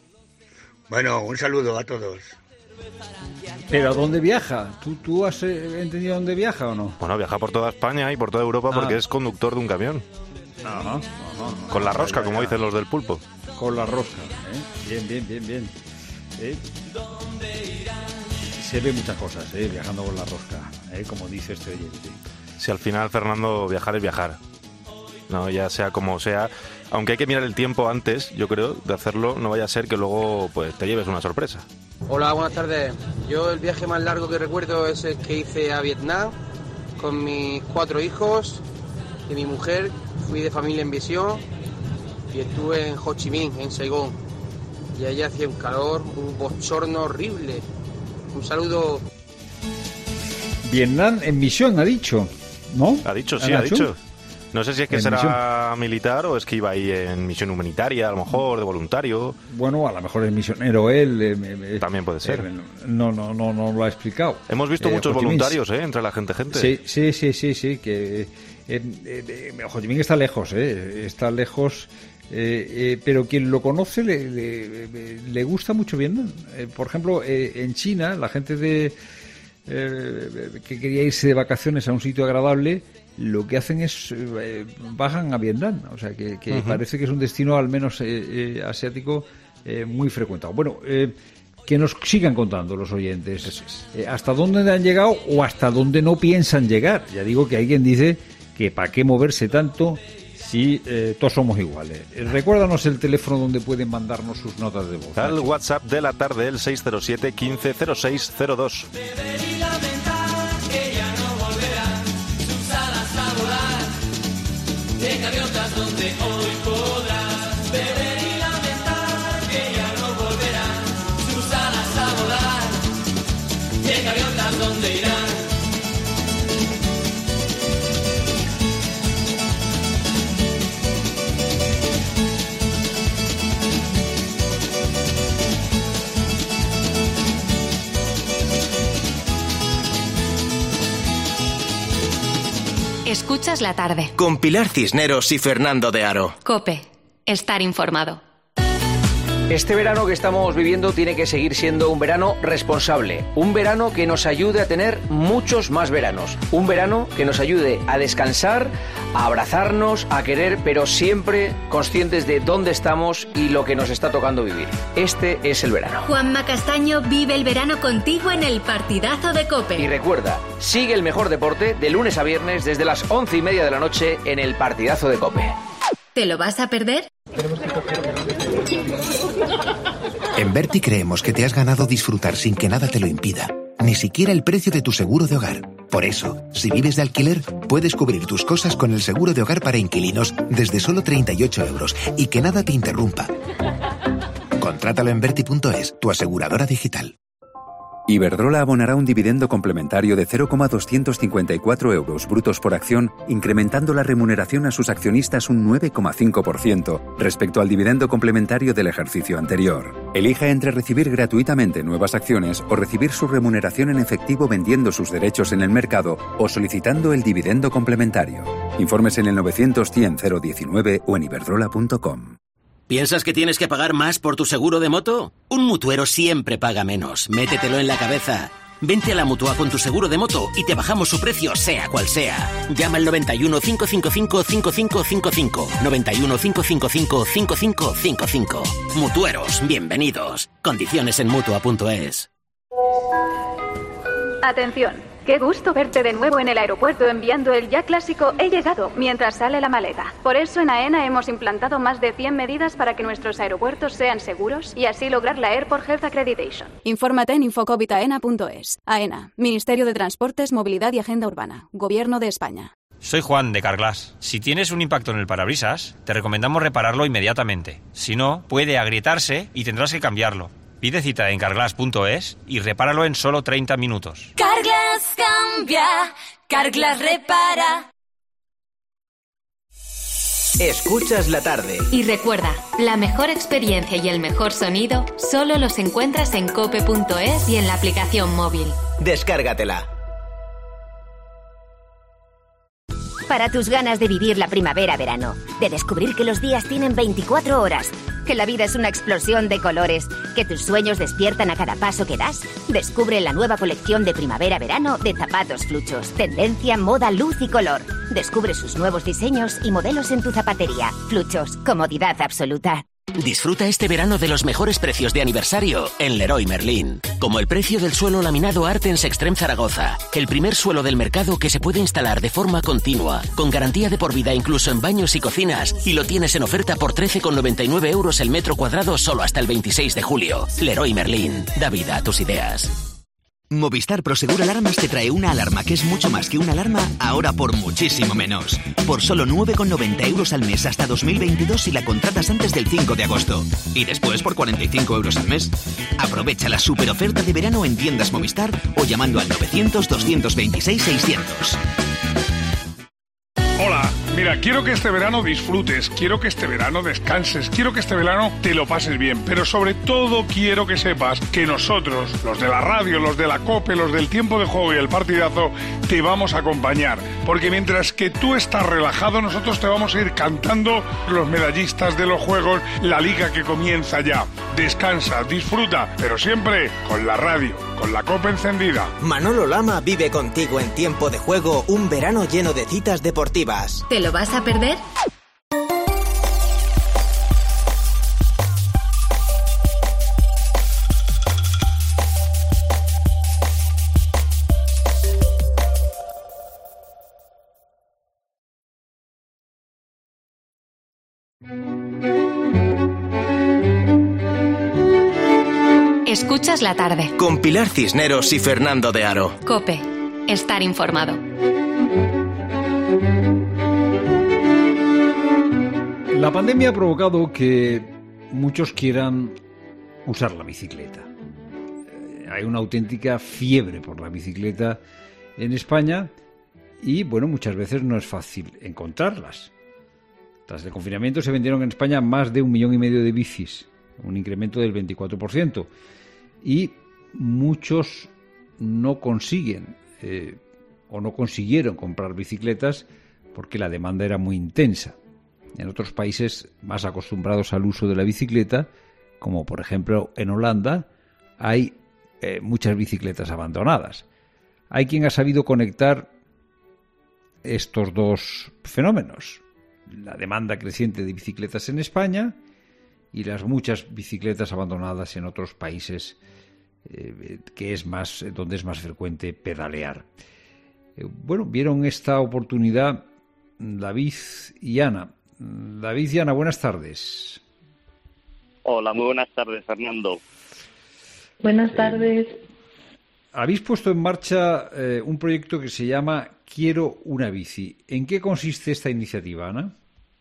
Bueno, un saludo a todos. ¿Pero a dónde viaja? ¿Tú, tú has eh, entendido dónde viaja o no? Bueno, viaja por toda España y por toda Europa, ah. porque es conductor de un camión. Ajá, ajá, Con la rosca, como dicen los del pulpo. Con la rosca, ¿eh? Bien, bien, bien, bien. ¿Eh? Se ve muchas cosas, ¿eh? Viajando con la rosca, ¿eh? Como dice este oyente. Si al final, Fernando, viajar es viajar. No, ya sea como sea. Aunque hay que mirar el tiempo antes, yo creo, de hacerlo. No vaya a ser que luego pues te lleves una sorpresa. Hola, buenas tardes. Yo el viaje más largo que recuerdo es el que hice a Vietnam con mis cuatro hijos y mi mujer. Fui de familia en visión y estuve en Ho Chi Minh, en Saigón. Y allí hacía un calor, un bochorno horrible. Un saludo. Vietnam en misión, ha dicho. ¿No? Ha dicho, sí, ¿Ha ha dicho? dicho. No sé si es que En será militar o es que iba ahí en misión humanitaria, a lo mejor, de voluntario. Bueno, a lo mejor es misionero él. Eh, eh, También puede ser. Eh, no, no, no, no lo ha explicado. Hemos visto Eh, muchos Ho Chi Minh, voluntarios, ¿eh? Entre la gente, gente. Sí, sí, sí, sí, sí, que eh, eh, eh, Ho Chi Minh está lejos, eh, está lejos, eh, eh, pero quien lo conoce le, le, le gusta mucho Vietnam. Eh, por ejemplo, eh, en China, la gente de eh, que quería irse de vacaciones a un sitio agradable, lo que hacen es eh, bajan a Vietnam, o sea que, que uh-huh. parece que es un destino al menos eh, eh, asiático eh, muy frecuentado. Bueno, eh, que nos sigan contando los oyentes eh, hasta dónde han llegado o hasta dónde no piensan llegar. Ya digo que hay quien dice que para qué moverse tanto si eh, todos somos iguales. Eh, recuérdanos el teléfono donde pueden mandarnos sus notas de voz. Al WhatsApp de la tarde, el seis cero siete, quince, cero seis cero dos. De gaviotas donde hoy podrás beber y lamentar que ya no volverán sus alas a volar. De gaviotas donde irán. Escuchas la tarde. Con Pilar Cisneros y Fernando de Aro. COPE. Estar informado. Este verano que estamos viviendo tiene que seguir siendo un verano responsable. Un verano que nos ayude a tener muchos más veranos. Un verano que nos ayude a descansar, a abrazarnos, a querer, pero siempre conscientes de dónde estamos y lo que nos está tocando vivir. Este es el verano. Juanma Castaño vive el verano contigo en el partidazo de COPE. Y recuerda, sigue el mejor deporte de lunes a viernes desde las once y media de la noche en el partidazo de COPE. ¿Te lo vas a perder? En Berti creemos que te has ganado disfrutar sin que nada te lo impida, ni siquiera el precio de tu seguro de hogar. Por eso, si vives de alquiler, puedes cubrir tus cosas con el seguro de hogar para inquilinos desde solo treinta y ocho euros y que nada te interrumpa. Contrátalo en Berti punto es, tu aseguradora digital. Iberdrola abonará un dividendo complementario de cero coma doscientos cincuenta y cuatro euros brutos por acción, incrementando la remuneración a sus accionistas un nueve coma cinco por ciento respecto al dividendo complementario del ejercicio anterior. Elija entre recibir gratuitamente nuevas acciones o recibir su remuneración en efectivo vendiendo sus derechos en el mercado o solicitando el dividendo complementario. Informes en el novecientos cien cero diecinueve o en iberdrola punto com. ¿Piensas que tienes que pagar más por tu seguro de moto? Un mutuero siempre paga menos. Métetelo en la cabeza. Vente a la Mutua con tu seguro de moto y te bajamos su precio, sea cual sea. Llama al noventa y uno, cinco cinco cinco, cinco cinco cinco cinco. noventa y uno, cinco cinco cinco, cinco cinco cinco cinco. Mutueros, bienvenidos. Condiciones en Mutua punto es. Atención. Qué gusto verte de nuevo en el aeropuerto enviando el ya clásico "he llegado" mientras sale la maleta. Por eso en AENA hemos implantado más de cien medidas para que nuestros aeropuertos sean seguros y así lograr la Airport Health Accreditation. Infórmate en infocovit aena punto es. AENA, Ministerio de Transportes, Movilidad y Agenda Urbana, Gobierno de España. Soy Juan, de Carglass. Si tienes un impacto en el parabrisas, te recomendamos repararlo inmediatamente. Si no, puede agrietarse y tendrás que cambiarlo. Pide cita en carglass punto es y repáralo en solo treinta minutos. Carglass cambia, Carglass repara. Escuchas la tarde. Y recuerda, la mejor experiencia y el mejor sonido solo los encuentras en cope punto es y en la aplicación móvil. Descárgatela. Para tus ganas de vivir la primavera-verano, de descubrir que los días tienen veinticuatro horas, que la vida es una explosión de colores, que tus sueños despiertan a cada paso que das, descubre la nueva colección de primavera-verano de Zapatos Fluchos. Tendencia, moda, luz y color. Descubre sus nuevos diseños y modelos en tu zapatería. Fluchos, comodidad absoluta. Disfruta este verano de los mejores precios de aniversario en Leroy Merlin. Como el precio del suelo laminado Artens Extreme Zaragoza, el primer suelo del mercado que se puede instalar de forma continua, con garantía de por vida incluso en baños y cocinas, y lo tienes en oferta por trece con noventa y nueve euros el metro cuadrado solo hasta el veintiséis de julio. Leroy Merlin, da vida a tus ideas. Movistar Prosegur Alarmas te trae una alarma que es mucho más que una alarma, ahora por muchísimo menos. Por solo nueve con noventa euros al mes hasta dos mil veintidós si la contratas antes del cinco de agosto. Y después por cuarenta y cinco euros al mes. Aprovecha la super oferta de verano en tiendas Movistar o llamando al novecientos, doscientos veintiséis, seiscientos. Mira, quiero que este verano disfrutes, quiero que este verano descanses, quiero que este verano te lo pases bien, pero sobre todo quiero que sepas que nosotros, los de la radio, los de la COPE, los del tiempo de juego y el partidazo, te vamos a acompañar, porque mientras que tú estás relajado, nosotros te vamos a ir cantando los medallistas de los juegos, la liga que comienza ya. Descansa, disfruta, pero siempre con la radio, con la COPE encendida. Manolo Lama vive contigo en tiempo de juego un verano lleno de citas deportivas. ¿Te lo vas a perder? Escuchas la tarde. Con Pilar Cisneros y Fernando de Aro. COPE. Estar informado. La pandemia ha provocado que muchos quieran usar la bicicleta. Hay una auténtica fiebre por la bicicleta en España y, bueno, muchas veces no es fácil encontrarlas. Tras el confinamiento se vendieron en España más de un millón y medio de bicis, un incremento del veinticuatro por ciento. Y muchos no consiguen eh, o no consiguieron comprar bicicletas porque la demanda era muy intensa. En otros países más acostumbrados al uso de la bicicleta, como por ejemplo en Holanda, hay eh, muchas bicicletas abandonadas. Hay quien ha sabido conectar estos dos fenómenos: la demanda creciente de bicicletas en España y las muchas bicicletas abandonadas en otros países eh, que es más donde es más frecuente pedalear. Eh, bueno, vieron esta oportunidad David y Ana. David y Ana, buenas tardes. Hola, muy buenas tardes, Fernando. Buenas tardes. Eh, habéis puesto en marcha eh, un proyecto que se llama Quiero una bici. ¿En qué consiste esta iniciativa, Ana?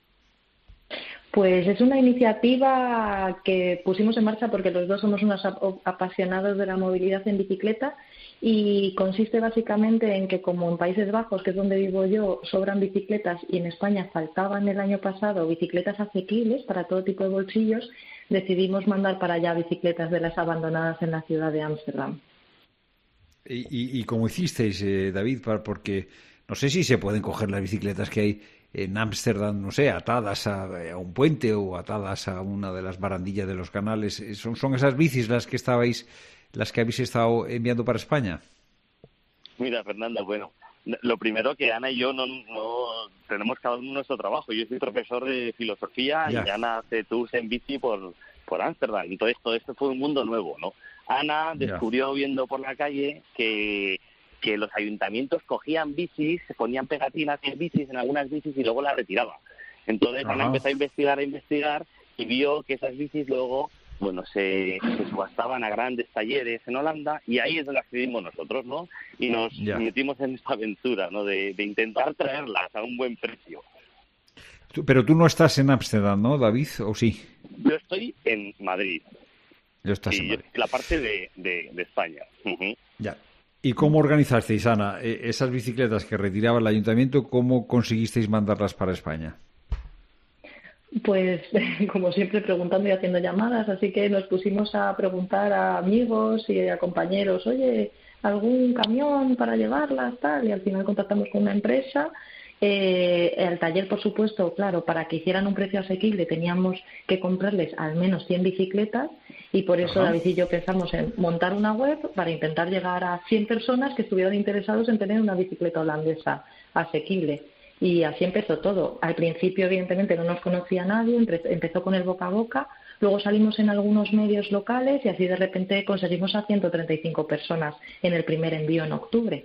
Pues es una iniciativa que pusimos en marcha porque los dos somos unos apasionados de la movilidad en bicicleta y consiste básicamente en que, como en Países Bajos, que es donde vivo yo, sobran bicicletas y en España faltaban el año pasado bicicletas asequibles para todo tipo de bolsillos, decidimos mandar para allá bicicletas de las abandonadas en la ciudad de Ámsterdam. ¿Y, y, y cómo hicisteis, eh, David? Porque no sé si se pueden coger las bicicletas que hay en Ámsterdam, no sé, atadas a, a un puente o atadas a una de las barandillas de los canales. ¿Son, son esas bicis las que estabais, las que habéis estado enviando para España? Mira, Fernanda, bueno, lo primero que Ana y yo no, no tenemos cada uno nuestro trabajo. Yo soy profesor de filosofía ya. Y Ana hace tours en bici por por Ámsterdam. Entonces todo esto fue un mundo nuevo, ¿no? Ana descubrió ya. viendo por la calle que que los ayuntamientos cogían bicis, se ponían pegatinas en bicis, en algunas bicis, y luego las retiraban. Entonces Ana empezó a investigar, a investigar, y vio que esas bicis luego, bueno, se, se subastaban a grandes talleres en Holanda, y ahí es donde accedimos nosotros, ¿no? Y nos ya. metimos en esta aventura, ¿no? De, de intentar traerlas a un buen precio. Pero tú no estás en Ámsterdam, ¿no, David? ¿O sí? Yo estoy en Madrid. Yo estás sí, en Madrid. La parte de, de, de España. Uh-huh. Ya. ¿Y cómo organizasteis, Ana, esas bicicletas que retiraba el ayuntamiento? ¿Cómo conseguisteis mandarlas para España? Pues, como siempre, preguntando y haciendo llamadas. Así que nos pusimos a preguntar a amigos y a compañeros, oye, ¿algún camión para llevarlas? Tal, y al final contactamos con una empresa. Eh, el taller, por supuesto, claro, para que hicieran un precio asequible teníamos que comprarles al menos cien bicicletas, y por eso Ajá. David y yo pensamos en montar una web para intentar llegar a cien personas que estuvieran interesados en tener una bicicleta holandesa asequible. Y así empezó todo. Al principio, evidentemente, no nos conocía nadie, empezó con el boca a boca, luego salimos en algunos medios locales y así de repente conseguimos a ciento treinta y cinco personas en el primer envío en octubre.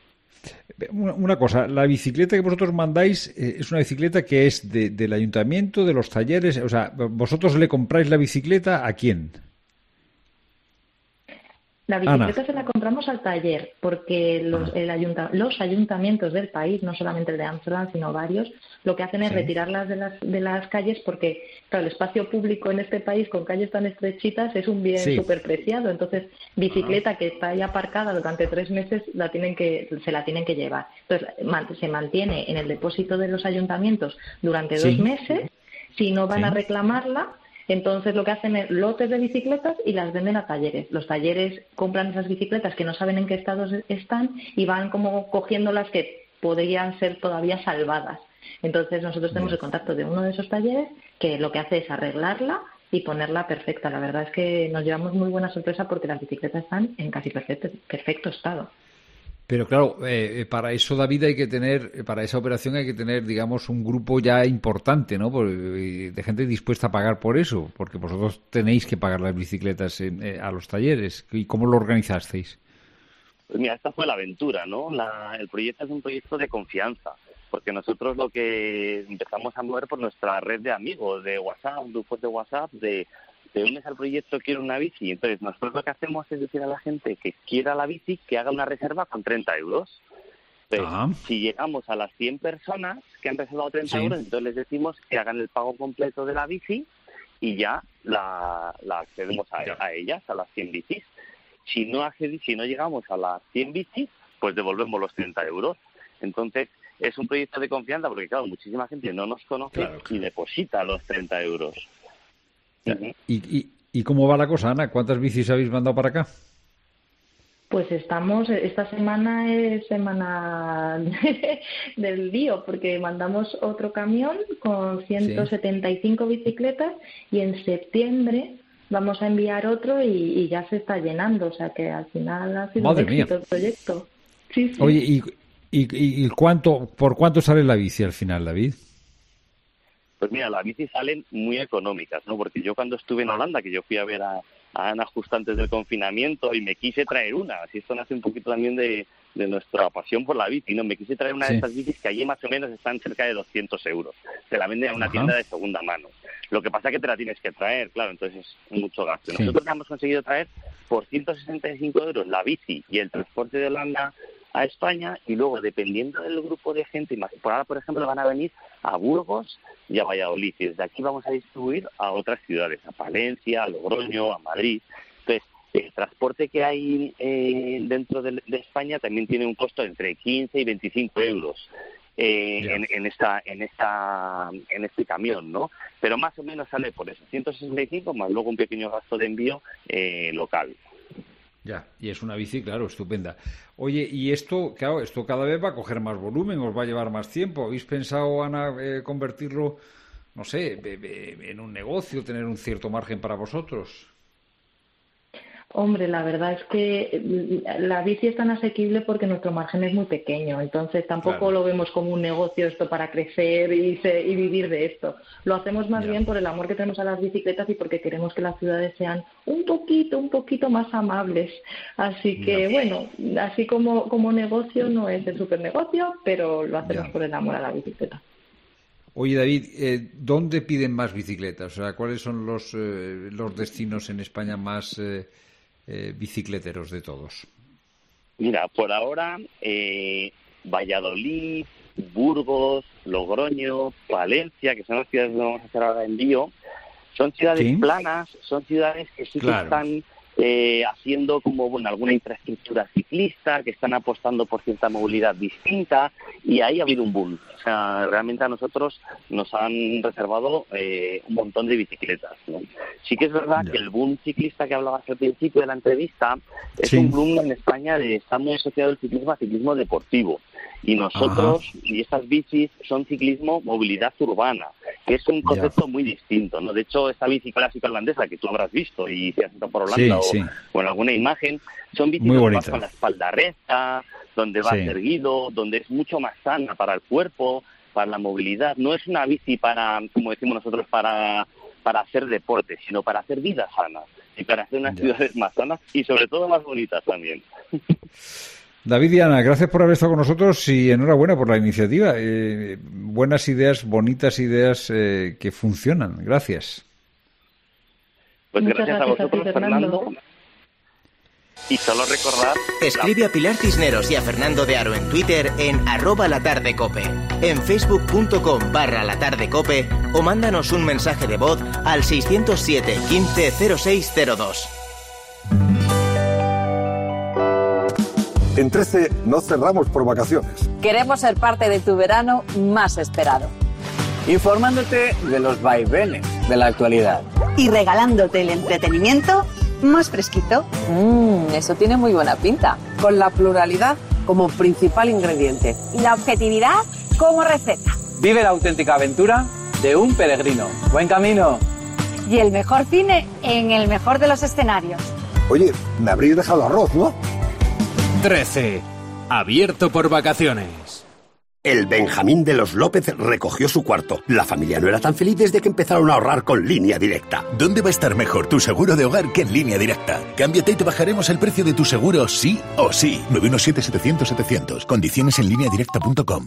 Una cosa, la bicicleta que vosotros mandáis eh, es una bicicleta que es de, del ayuntamiento, de los talleres, o sea, ¿vosotros le compráis la bicicleta a quién? La bicicleta Ana. se la compramos al taller porque los, el ayunta, los ayuntamientos del país, no solamente el de Ámsterdam, sino varios, lo que hacen es sí. retirarlas de las, de las calles porque, claro, el espacio público en este país con calles tan estrechitas es un bien súper sí. preciado. Entonces, bicicleta Ajá. que está ahí aparcada durante tres meses la tienen que, se la tienen que llevar. Entonces, se mantiene en el depósito de los ayuntamientos durante sí. dos meses. Si no van sí. a reclamarla, entonces lo que hacen es lotes de bicicletas y las venden a talleres. Los talleres compran esas bicicletas que no saben en qué estado están y van como cogiendo las que podrían ser todavía salvadas. Entonces nosotros tenemos el contacto de uno de esos talleres que lo que hace es arreglarla y ponerla perfecta. La verdad es que nos llevamos muy buena sorpresa porque las bicicletas están en casi perfecto, perfecto estado. Pero claro, eh, para eso, David, hay que tener, para esa operación hay que tener, digamos, un grupo ya importante, ¿no? De gente dispuesta a pagar por eso, porque vosotros tenéis que pagar las bicicletas en, eh, a los talleres. ¿Y cómo lo organizasteis? Pues mira, esta fue la aventura, ¿no? La, el proyecto es un proyecto de confianza, porque nosotros lo que empezamos a mover por nuestra red de amigos, de WhatsApp, grupos de WhatsApp, de... te unes al proyecto, quiero una bici. Entonces, nosotros lo que hacemos es decir a la gente que quiera la bici, que haga una reserva con treinta euros. Entonces, ah. si llegamos a las cien personas que han reservado treinta sí. euros, entonces les decimos que hagan el pago completo de la bici y ya la, la accedemos a, a ellas, a las cien bicis. Si no, accedi, si no llegamos a las cien bicis, pues devolvemos los treinta euros. Entonces, es un proyecto de confianza porque, claro, muchísima gente no nos conoce claro, claro. y deposita los treinta euros. ¿Y, y, ¿Y cómo va la cosa, Ana? ¿Cuántas bicis habéis mandado para acá? Pues estamos, esta semana es semana del lío, porque mandamos otro camión con ciento setenta y cinco sí. bicicletas y en septiembre vamos a enviar otro y, y ya se está llenando, o sea que al final ha sido Madre un éxito mía. el proyecto. Sí, sí. Oye, ¿y, y, y cuánto, por cuánto sale la bici al final, David? Pues mira, las bicis salen muy económicas, ¿no? Porque yo cuando estuve en Holanda, que yo fui a ver a, a Ana justo antes del confinamiento y me quise traer una, así esto nace un poquito también de, de nuestra pasión por la bici, ¿no? Me quise traer una sí. de estas bicis que allí más o menos están cerca de doscientos euros. Te la venden a una Ajá. tienda de segunda mano. Lo que pasa es que te la tienes que traer, claro, entonces es mucho gasto. Sí. Nosotros hemos conseguido traer por ciento sesenta y cinco euros la bici y el transporte de Holanda a España y luego, dependiendo del grupo de gente, por ahora, por ejemplo, van a venir a Burgos y a Valladolid. Y desde aquí vamos a distribuir a otras ciudades, a Palencia, a Logroño, a Madrid. Entonces, el transporte que hay eh, dentro de, de España también tiene un costo entre quince y veinticinco euros eh, en, en esta en esta en este camión, ¿no? Pero más o menos sale por eso, ciento sesenta y cinco más luego un pequeño gasto de envío eh, local. Ya, y es una bici, claro, estupenda. Oye, y esto, claro, esto cada vez va a coger más volumen, os va a llevar más tiempo. ¿Habéis pensado, Ana, eh, convertirlo, no sé, en un negocio, tener un cierto margen para vosotros? Hombre, la verdad es que la bici es tan asequible porque nuestro margen es muy pequeño, entonces tampoco claro. lo vemos como un negocio esto para crecer y, se, y vivir de esto. Lo hacemos más ya. bien por el amor que tenemos a las bicicletas y porque queremos que las ciudades sean un poquito, un poquito más amables. Así que, ya. bueno, así como, como negocio no es el super negocio, pero lo hacemos ya. por el amor a la bicicleta. Oye, David, eh, ¿dónde piden más bicicletas? O sea, ¿cuáles son los, eh, los destinos en España más... Eh, Eh, bicicleteros de todos? Mira, por ahora eh, Valladolid, Burgos, Logroño, Palencia, que son las ciudades donde vamos a hacer ahora envío, son ciudades ¿Sí? planas, son ciudades que sí claro. que están eh, haciendo como bueno alguna infraestructura ciclista, que están apostando por cierta movilidad distinta, y ahí ha habido un boom. O sea, realmente a nosotros nos han reservado eh, un montón de bicicletas, ¿no? Sí que es verdad ya. que el boom ciclista que hablabas al principio de la entrevista es sí. un boom en España de está muy asociado el ciclismo a ciclismo deportivo. Y nosotros, Ajá. y estas bicis son ciclismo movilidad urbana, que es un concepto ya. muy distinto, ¿no? De hecho, esta bici clásica holandesa que tú habrás visto y si has estado por Holanda sí, o, sí. o en alguna imagen, son bicis donde vas con la espalda recta, donde vas sí. erguido, donde es mucho más sana para el cuerpo, para la movilidad. No es una bici para, como decimos nosotros, para, para hacer deporte, sino para hacer vida sana y para hacer unas ya. ciudades más sanas y sobre todo más bonitas también. David y Ana, gracias por haber estado con nosotros y enhorabuena por la iniciativa. Eh, buenas ideas, bonitas ideas eh, que funcionan. Gracias. Pues gracias, gracias a vosotros, a ti, Fernando. Fernando. Y solo recordar... Escribe a Pilar Cisneros y a Fernando de Aro en Twitter en arroba latardecope, en facebook.com barra latardecope o mándanos un mensaje de voz al seiscientos siete quince cero seis cero dos. En trece no cerramos por vacaciones. Queremos ser parte de tu verano más esperado. Informándote de los vaivenes de la actualidad. Y regalándote el entretenimiento más fresquito. Mmm, eso tiene muy buena pinta. Con la pluralidad como principal ingrediente. Y la objetividad como receta. Vive la auténtica aventura de un peregrino. ¡Buen camino! Y el mejor cine en el mejor de los escenarios. Oye, me habréis dejado arroz, ¿no? trece. Abierto por vacaciones. El Benjamín de los López recogió su cuarto. La familia no era tan feliz desde que empezaron a ahorrar con Línea Directa. ¿Dónde va a estar mejor tu seguro de hogar que en Línea Directa? Cámbiate y te bajaremos el precio de tu seguro sí o sí. nueve uno siete, setecientos, setecientos. Condiciones en línea directa punto com.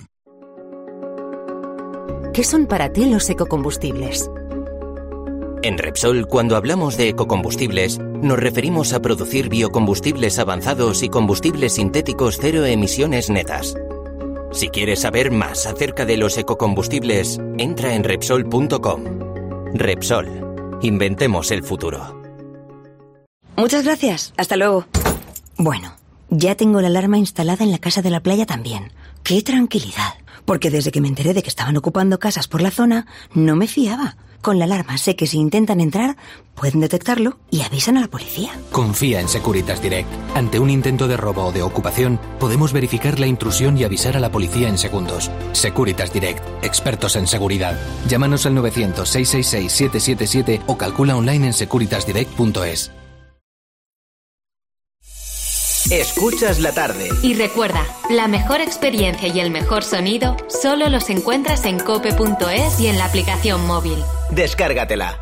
¿Qué son para ti los ecocombustibles? En Repsol, cuando hablamos de ecocombustibles, nos referimos a producir biocombustibles avanzados y combustibles sintéticos cero emisiones netas. Si quieres saber más acerca de los ecocombustibles, entra en Repsol punto com. Repsol. Inventemos el futuro. Muchas gracias. Hasta luego. Bueno, ya tengo la alarma instalada en la casa de la playa también. ¡Qué tranquilidad! Porque desde que me enteré de que estaban ocupando casas por la zona, no me fiaba. Con la alarma sé que si intentan entrar, pueden detectarlo y avisan a la policía. Confía en Securitas Direct. Ante un intento de robo o de ocupación, podemos verificar la intrusión y avisar a la policía en segundos. Securitas Direct, expertos en seguridad. Llámanos al novecientos, seiscientos sesenta y seis, siete siete siete o calcula online en securitas direct punto es. Escuchas la tarde. Y recuerda, la mejor experiencia y el mejor sonido solo los encuentras en cope punto es y en la aplicación móvil. Descárgatela.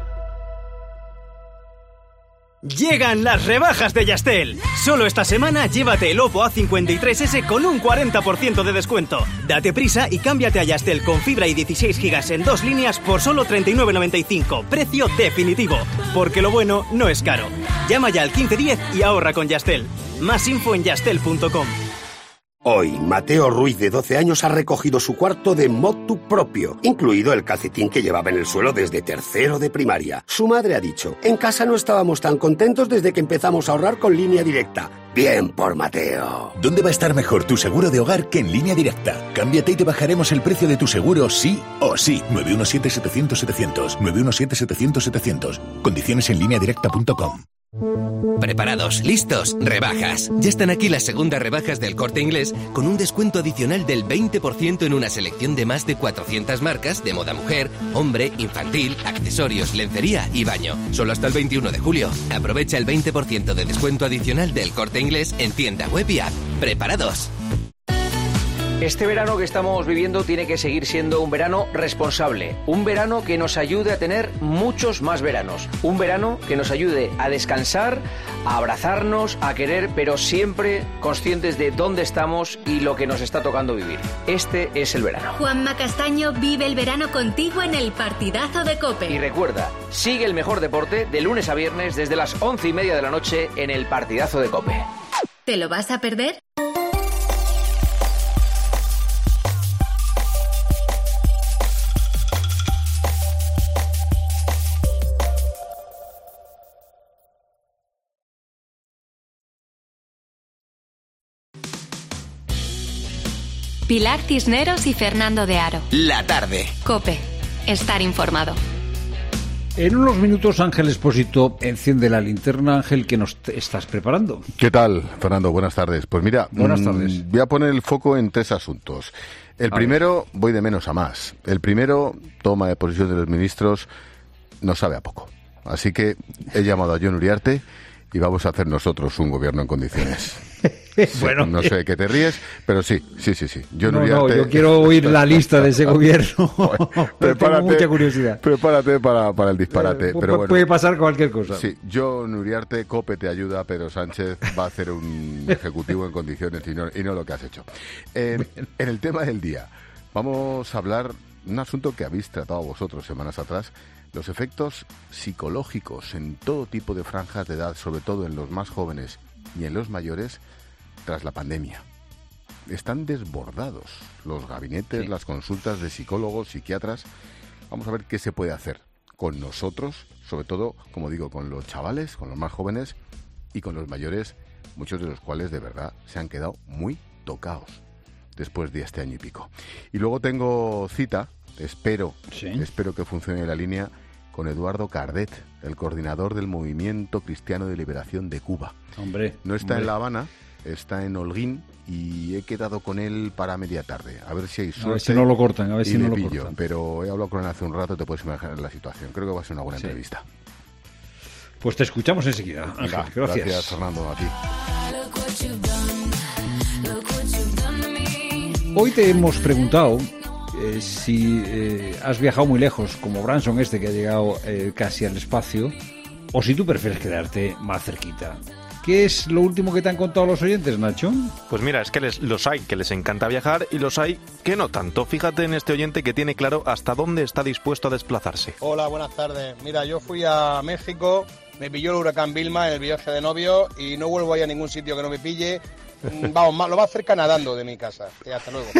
Llegan las rebajas de Yastel. Solo esta semana llévate el Oppo A cincuenta y tres ese con un cuarenta por ciento de descuento. Date prisa y cámbiate a Yastel con fibra y dieciséis gigas en dos líneas por solo treinta y nueve noventa y cinco. Precio definitivo. Porque lo bueno no es caro. Llama ya al quince diez y ahorra con Yastel. Más info en yastel punto com. Hoy, Mateo Ruiz, de doce años, ha recogido su cuarto de motu propio, incluido el calcetín que llevaba en el suelo desde tercero de primaria. Su madre ha dicho, en casa no estábamos tan contentos desde que empezamos a ahorrar con Línea Directa. Bien por Mateo. ¿Dónde va a estar mejor tu seguro de hogar que en Línea Directa? Cámbiate y te bajaremos el precio de tu seguro sí o sí. nueve uno siete, setecientos, setecientos. nueve uno siete, setecientos, setecientos. Condiciones en línea directa punto com. Preparados, listos, rebajas. Ya están aquí las segundas rebajas del Corte Inglés con un descuento adicional del veinte por ciento en una selección de más de cuatrocientas marcas de moda mujer, hombre, infantil, accesorios, lencería y baño. Solo hasta el veintiuno de julio. Aprovecha el veinte por ciento de descuento adicional del Corte Inglés en tienda web y app. ¿Preparados? Este verano que estamos viviendo tiene que seguir siendo un verano responsable, un verano que nos ayude a tener muchos más veranos, un verano que nos ayude a descansar, a abrazarnos, a querer, pero siempre conscientes de dónde estamos y lo que nos está tocando vivir. Este es el verano. Juanma Castaño vive el verano contigo en el partidazo de COPE. Y recuerda, sigue el mejor deporte de lunes a viernes desde las once y media de la noche en el partidazo de COPE. ¿Te lo vas a perder? Pilar Cisneros y Fernando de Aro. La tarde. COPE. Estar informado. En unos minutos Ángel Expósito enciende la linterna. Ángel, ¿qué nos te estás preparando? ¿Qué tal, Fernando? Buenas tardes. Pues mira, Buenas mmm, tardes. voy a poner el foco en tres asuntos. El a primero, ver. voy de menos a más. El primero, toma de posición de los ministros, no sabe a poco. Así que he llamado a Jon Uriarte y vamos a hacer nosotros un gobierno en condiciones. Sí, bueno, no sé de qué te ríes, pero sí, sí, sí, sí. Jon no, Uriarte... no, yo quiero oír la lista de ese gobierno. Tengo mucha curiosidad. Prepárate para, para el disparate. Eh, pero bueno, puede pasar cualquier cosa. Sí, Jon Uriarte, COPE te ayuda, Pedro Sánchez va a hacer un ejecutivo en condiciones y no, y no lo que has hecho. Eh, en el tema del día, vamos a hablar de un asunto que habéis tratado vosotros semanas atrás, los efectos psicológicos en todo tipo de franjas de edad, sobre todo en los más jóvenes y en los mayores tras la pandemia. Están desbordados los gabinetes, sí. las consultas de psicólogos, psiquiatras. Vamos a ver qué se puede hacer con nosotros, sobre todo, como digo, con los chavales, con los más jóvenes y con los mayores, muchos de los cuales de verdad se han quedado muy tocados después de este año y pico. Y luego tengo cita, espero, sí. espero que funcione la línea, con Eduardo Cardet, el coordinador del Movimiento Cristiano de Liberación de Cuba. Hombre, no está hombre. en La Habana, está en Holguín y he quedado con él para media tarde. A ver si hay suerte. A ver si no lo cortan, a ver si no lo pillo, cortan. Pero he hablado con él hace un rato, te puedes imaginar la situación. Creo que va a ser una buena sí. entrevista. Pues te escuchamos enseguida, Ángel. Venga, gracias. Gracias, Fernando, a ti. Hoy te hemos preguntado eh, si eh, has viajado muy lejos, como Branson este que ha llegado eh, casi al espacio, o si tú prefieres quedarte más cerquita. ¿Qué es lo último que te han contado los oyentes, Nacho? Pues mira, es que les, los hay que les encanta viajar y los hay que no tanto. Fíjate en este oyente que tiene claro hasta dónde está dispuesto a desplazarse. Hola, buenas tardes. Mira, yo fui a México, me pilló el huracán Vilma en el viaje de novio y no vuelvo a ir a ningún sitio que no me pille. Vamos, lo más cerca nadando de mi casa. Y hasta luego.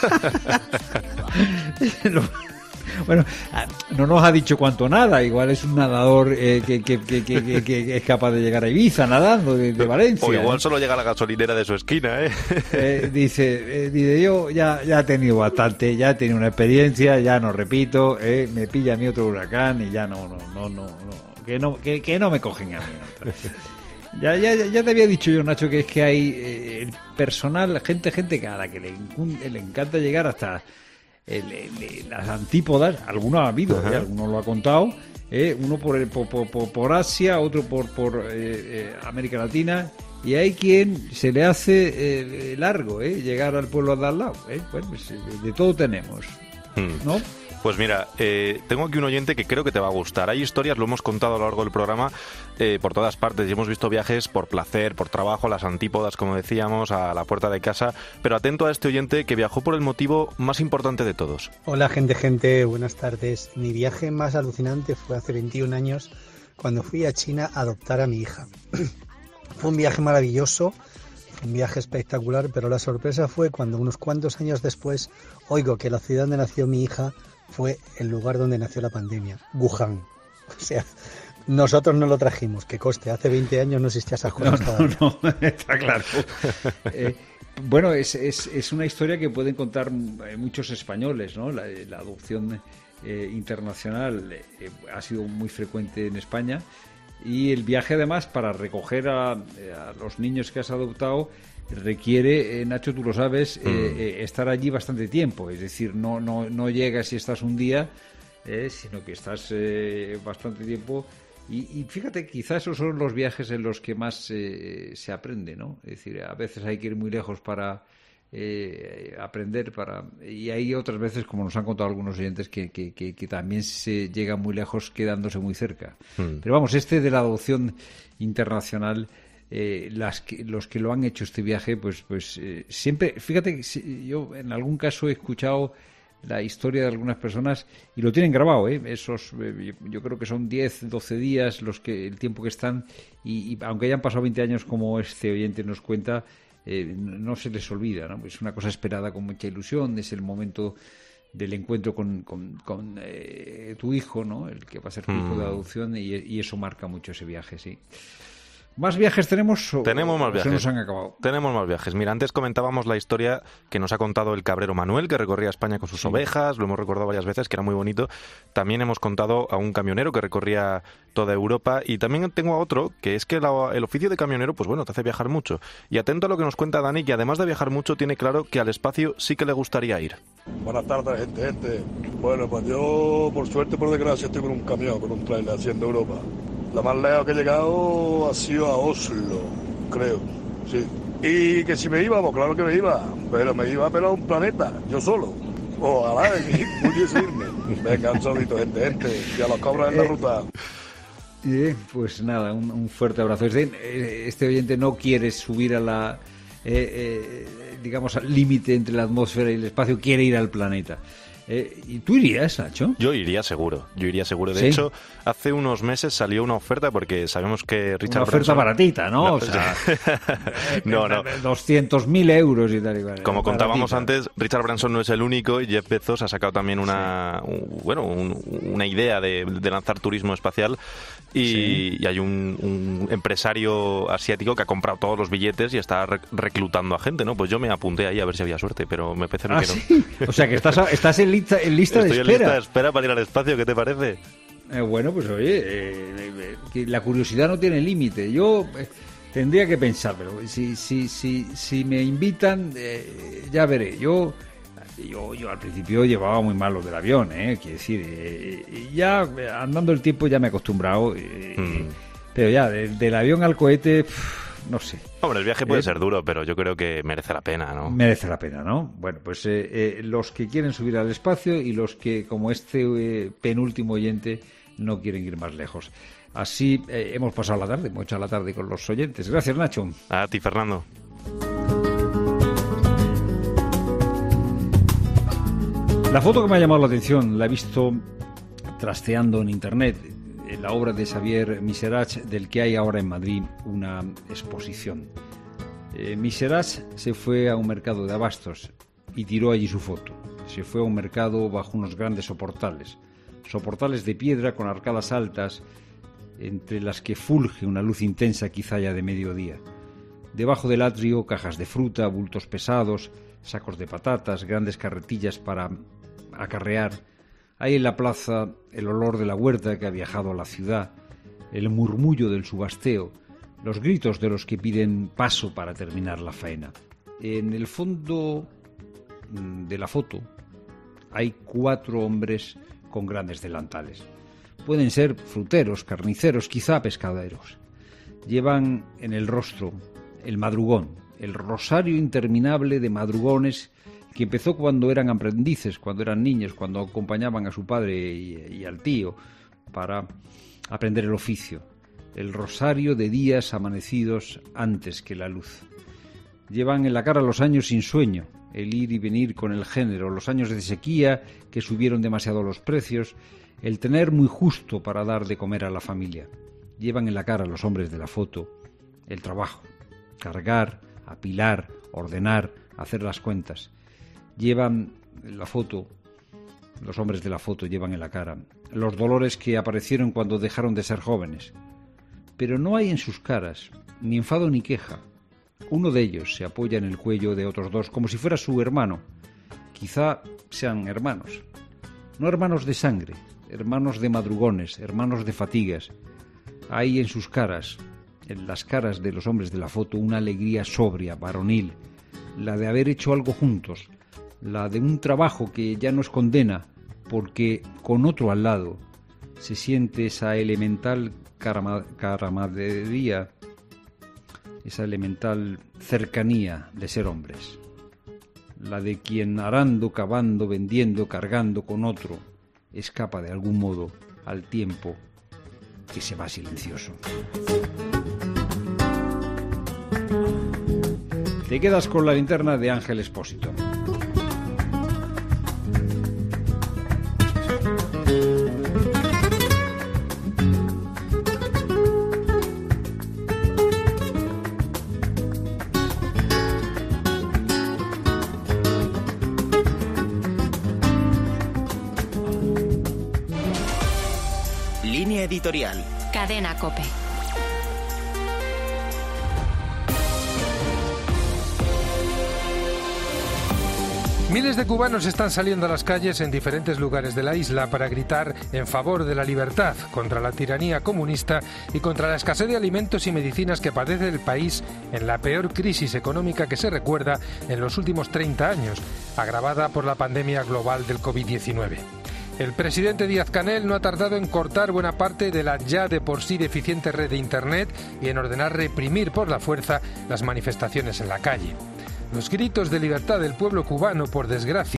Bueno, no nos ha dicho cuánto nada. Igual es un nadador eh, que, que, que, que, que es capaz de llegar a Ibiza nadando de, de Valencia. O igual ¿eh? solo llega a la gasolinera de su esquina, ¿eh? eh dice, eh, dice, yo ya, ya he tenido bastante, ya he tenido una experiencia, ya no repito, eh, me pilla a mí otro huracán y ya no, no, no, no, no que no, que, que no me cogen a mí otra. Ya, ya, ya te había dicho yo, Nacho, que es que hay eh, el personal, gente, gente a la que le, le encanta llegar hasta el, el, las antípodas. Algunos ha habido, eh, algunos lo ha contado, eh, uno por, el, por, por, por Asia, otro por, por eh, eh, América Latina, y hay quien se le hace eh, largo eh, llegar al pueblo de al lado. Eh. Bueno, pues, de todo tenemos, ¿no? Pues mira, eh, tengo aquí un oyente que creo que te va a gustar. Hay historias, lo hemos contado a lo largo del programa, eh, por todas partes. Y hemos visto viajes por placer, por trabajo, las antípodas, como decíamos, a la puerta de casa. Pero atento a este oyente que viajó por el motivo más importante de todos. Hola, gente, gente. Buenas tardes. Mi viaje más alucinante fue hace veintiún años, cuando fui a China a adoptar a mi hija. Fue un viaje maravilloso, un viaje espectacular, pero la sorpresa fue cuando unos cuantos años después oigo que la ciudad donde nació mi hija fue el lugar donde nació la pandemia, Wuhan. O sea, nosotros no lo trajimos, que coste, hace veinte años no existía esa cosa. No, no, no, está claro. Eh, bueno, es, es, es una historia que pueden contar muchos españolos, ¿no? La, la adopción eh, internacional eh, ha sido muy frecuente en España, y el viaje además para recoger a, a los niños que has adoptado requiere, eh, Nacho, tú lo sabes, mm. eh, eh, estar allí bastante tiempo. Es decir, no no no llegas y estás un día, eh, sino que estás eh, bastante tiempo. Y, y fíjate, quizás esos son los viajes en los que más eh, se aprende, ¿no? Es decir, a veces hay que ir muy lejos para eh, aprender, para y hay otras veces, como nos han contado algunos oyentes, que, que, que, que también se llega muy lejos quedándose muy cerca. Mm. Pero vamos, este de la adopción internacional... Eh, las que, los que lo han hecho este viaje, pues pues eh, siempre, fíjate que yo en algún caso he escuchado la historia de algunas personas y lo tienen grabado, ¿eh? Esos, eh, yo, yo creo que son diez, doce días los que el tiempo que están, y, y aunque hayan pasado veinte años, como este oyente nos cuenta, eh, no se les olvida, ¿no? Es una cosa esperada con mucha ilusión, es el momento del encuentro con, con, con eh, tu hijo, ¿no? El que va a ser tu hijo de adopción, y, y eso marca mucho ese viaje, sí. ¿Más viajes tenemos? O, tenemos más viajes. Se nos han acabado. Tenemos más viajes. Mira, antes comentábamos la historia que nos ha contado el cabrero Manuel, que recorría España con sus sí. ovejas. Lo hemos recordado varias veces, que era muy bonito. También hemos contado a un camionero que recorría toda Europa. Y también tengo a otro, que es que la, el oficio de camionero, pues bueno, te hace viajar mucho. Y atento a lo que nos cuenta Dani, que además de viajar mucho, tiene claro que al espacio sí que le gustaría ir. Buenas tardes, gente, gente. Bueno, pues yo, por suerte, por desgracia, estoy con un camión, con un trailer haciendo Europa. La más lejos que he llegado ha sido a Oslo, creo, sí. Y que si me iba, pues claro que me iba, pero me iba pero a un planeta, yo solo. Ojalá pudiese irme. Venga, un solito, gente, gente, ya los cobran en la ruta. Eh, pues nada, un, un fuerte abrazo. Este, este oyente no quiere subir a la, eh, eh, digamos, al límite entre la atmósfera y el espacio, quiere ir al planeta. Eh, ¿Y tú irías, Nacho? Yo iría seguro, yo iría seguro. De ¿Sí? hecho, hace unos meses salió una oferta porque sabemos que Richard Una oferta Branson... baratita, ¿no? No, O sea, no, no. doscientos mil euros y tal y cual. Como contábamos Baratita. antes, Richard Branson no es el único y Jeff Bezos ha sacado también una, sí. un, bueno, un, una idea de, de lanzar turismo espacial y, sí. y hay un, un empresario asiático que ha comprado todos los billetes y está rec- reclutando a gente, ¿no? Pues yo me apunté ahí a ver si había suerte, pero me parece ¿Ah, que sí? no. O sea, que estás, estás en lista, en lista Estoy de en espera. lista de espera para ir al espacio, ¿qué te parece? Eh, bueno, pues oye, eh, eh, la curiosidad no tiene límite. Yo eh, tendría que pensar, pero si si si si me invitan, eh, ya veré. Yo, yo yo al principio llevaba muy mal lo del avión, eh, quiero decir, eh, ya andando el tiempo ya me he acostumbrado, eh, mm. pero ya de, del avión al cohete, pff, no sé. Hombre, el viaje puede eh, ser duro, pero yo creo que merece la pena, ¿no? Merece la pena, ¿no? Bueno, pues eh, eh, los que quieren subir al espacio y los que, como este eh, penúltimo oyente, no quieren ir más lejos. Así eh, hemos pasado la tarde, hemos echado la tarde con los oyentes. Gracias, Nacho. A ti, Fernando. La foto que me ha llamado la atención la he visto trasteando en internet, en la obra de Xavier Miserach, del que hay ahora en Madrid una exposición. Eh, Miserach se fue a un mercado de abastos y tiró allí su foto. Se fue a un mercado bajo unos grandes soportales. Soportales de piedra con arcadas altas, entre las que fulge una luz intensa quizá ya de mediodía. Debajo del atrio, cajas de fruta, bultos pesados, sacos de patatas, grandes carretillas para acarrear. Hay en la plaza el olor de la huerta que ha viajado a la ciudad, el murmullo del subasteo, los gritos de los que piden paso para terminar la faena. En el fondo de la foto hay cuatro hombres con grandes delantales. Pueden ser fruteros, carniceros, quizá pescaderos. Llevan en el rostro el madrugón, el rosario interminable de madrugones que empezó cuando eran aprendices, cuando eran niños, cuando acompañaban a su padre y, y al tío para aprender el oficio. El rosario de días amanecidos antes que la luz. Llevan en la cara los años sin sueño, el ir y venir con el género, los años de sequía que subieron demasiado los precios, el tener muy justo para dar de comer a la familia. Llevan en la cara los hombres de la foto el trabajo, cargar, apilar, ordenar, hacer las cuentas. Llevan en la foto, los hombres de la foto llevan en la cara los dolores que aparecieron cuando dejaron de ser jóvenes. Pero no hay en sus caras ni enfado ni queja. Uno de ellos se apoya en el cuello de otros dos como si fuera su hermano. Quizá sean hermanos. No hermanos de sangre, hermanos de madrugones, hermanos de fatigas. Hay en sus caras, en las caras de los hombres de la foto, una alegría sobria, varonil, la de haber hecho algo juntos, la de un trabajo que ya nos condena, porque con otro al lado se siente esa elemental carama- camaradería, esa elemental cercanía de ser hombres, la de quien arando, cavando, vendiendo, cargando con otro, escapa de algún modo al tiempo que se va silencioso. Te quedas con la linterna de Ángel Expósito. Línea editorial. Cadena COPE. Miles de cubanos están saliendo a las calles en diferentes lugares de la isla para gritar en favor de la libertad, contra la tiranía comunista y contra la escasez de alimentos y medicinas que padece el país en la peor crisis económica que se recuerda en los últimos treinta años, agravada por la pandemia global del covid diecinueve. El presidente Díaz-Canel no ha tardado en cortar buena parte de la ya de por sí deficiente red de Internet y en ordenar reprimir por la fuerza las manifestaciones en la calle. Los gritos de libertad del pueblo cubano, por desgracia,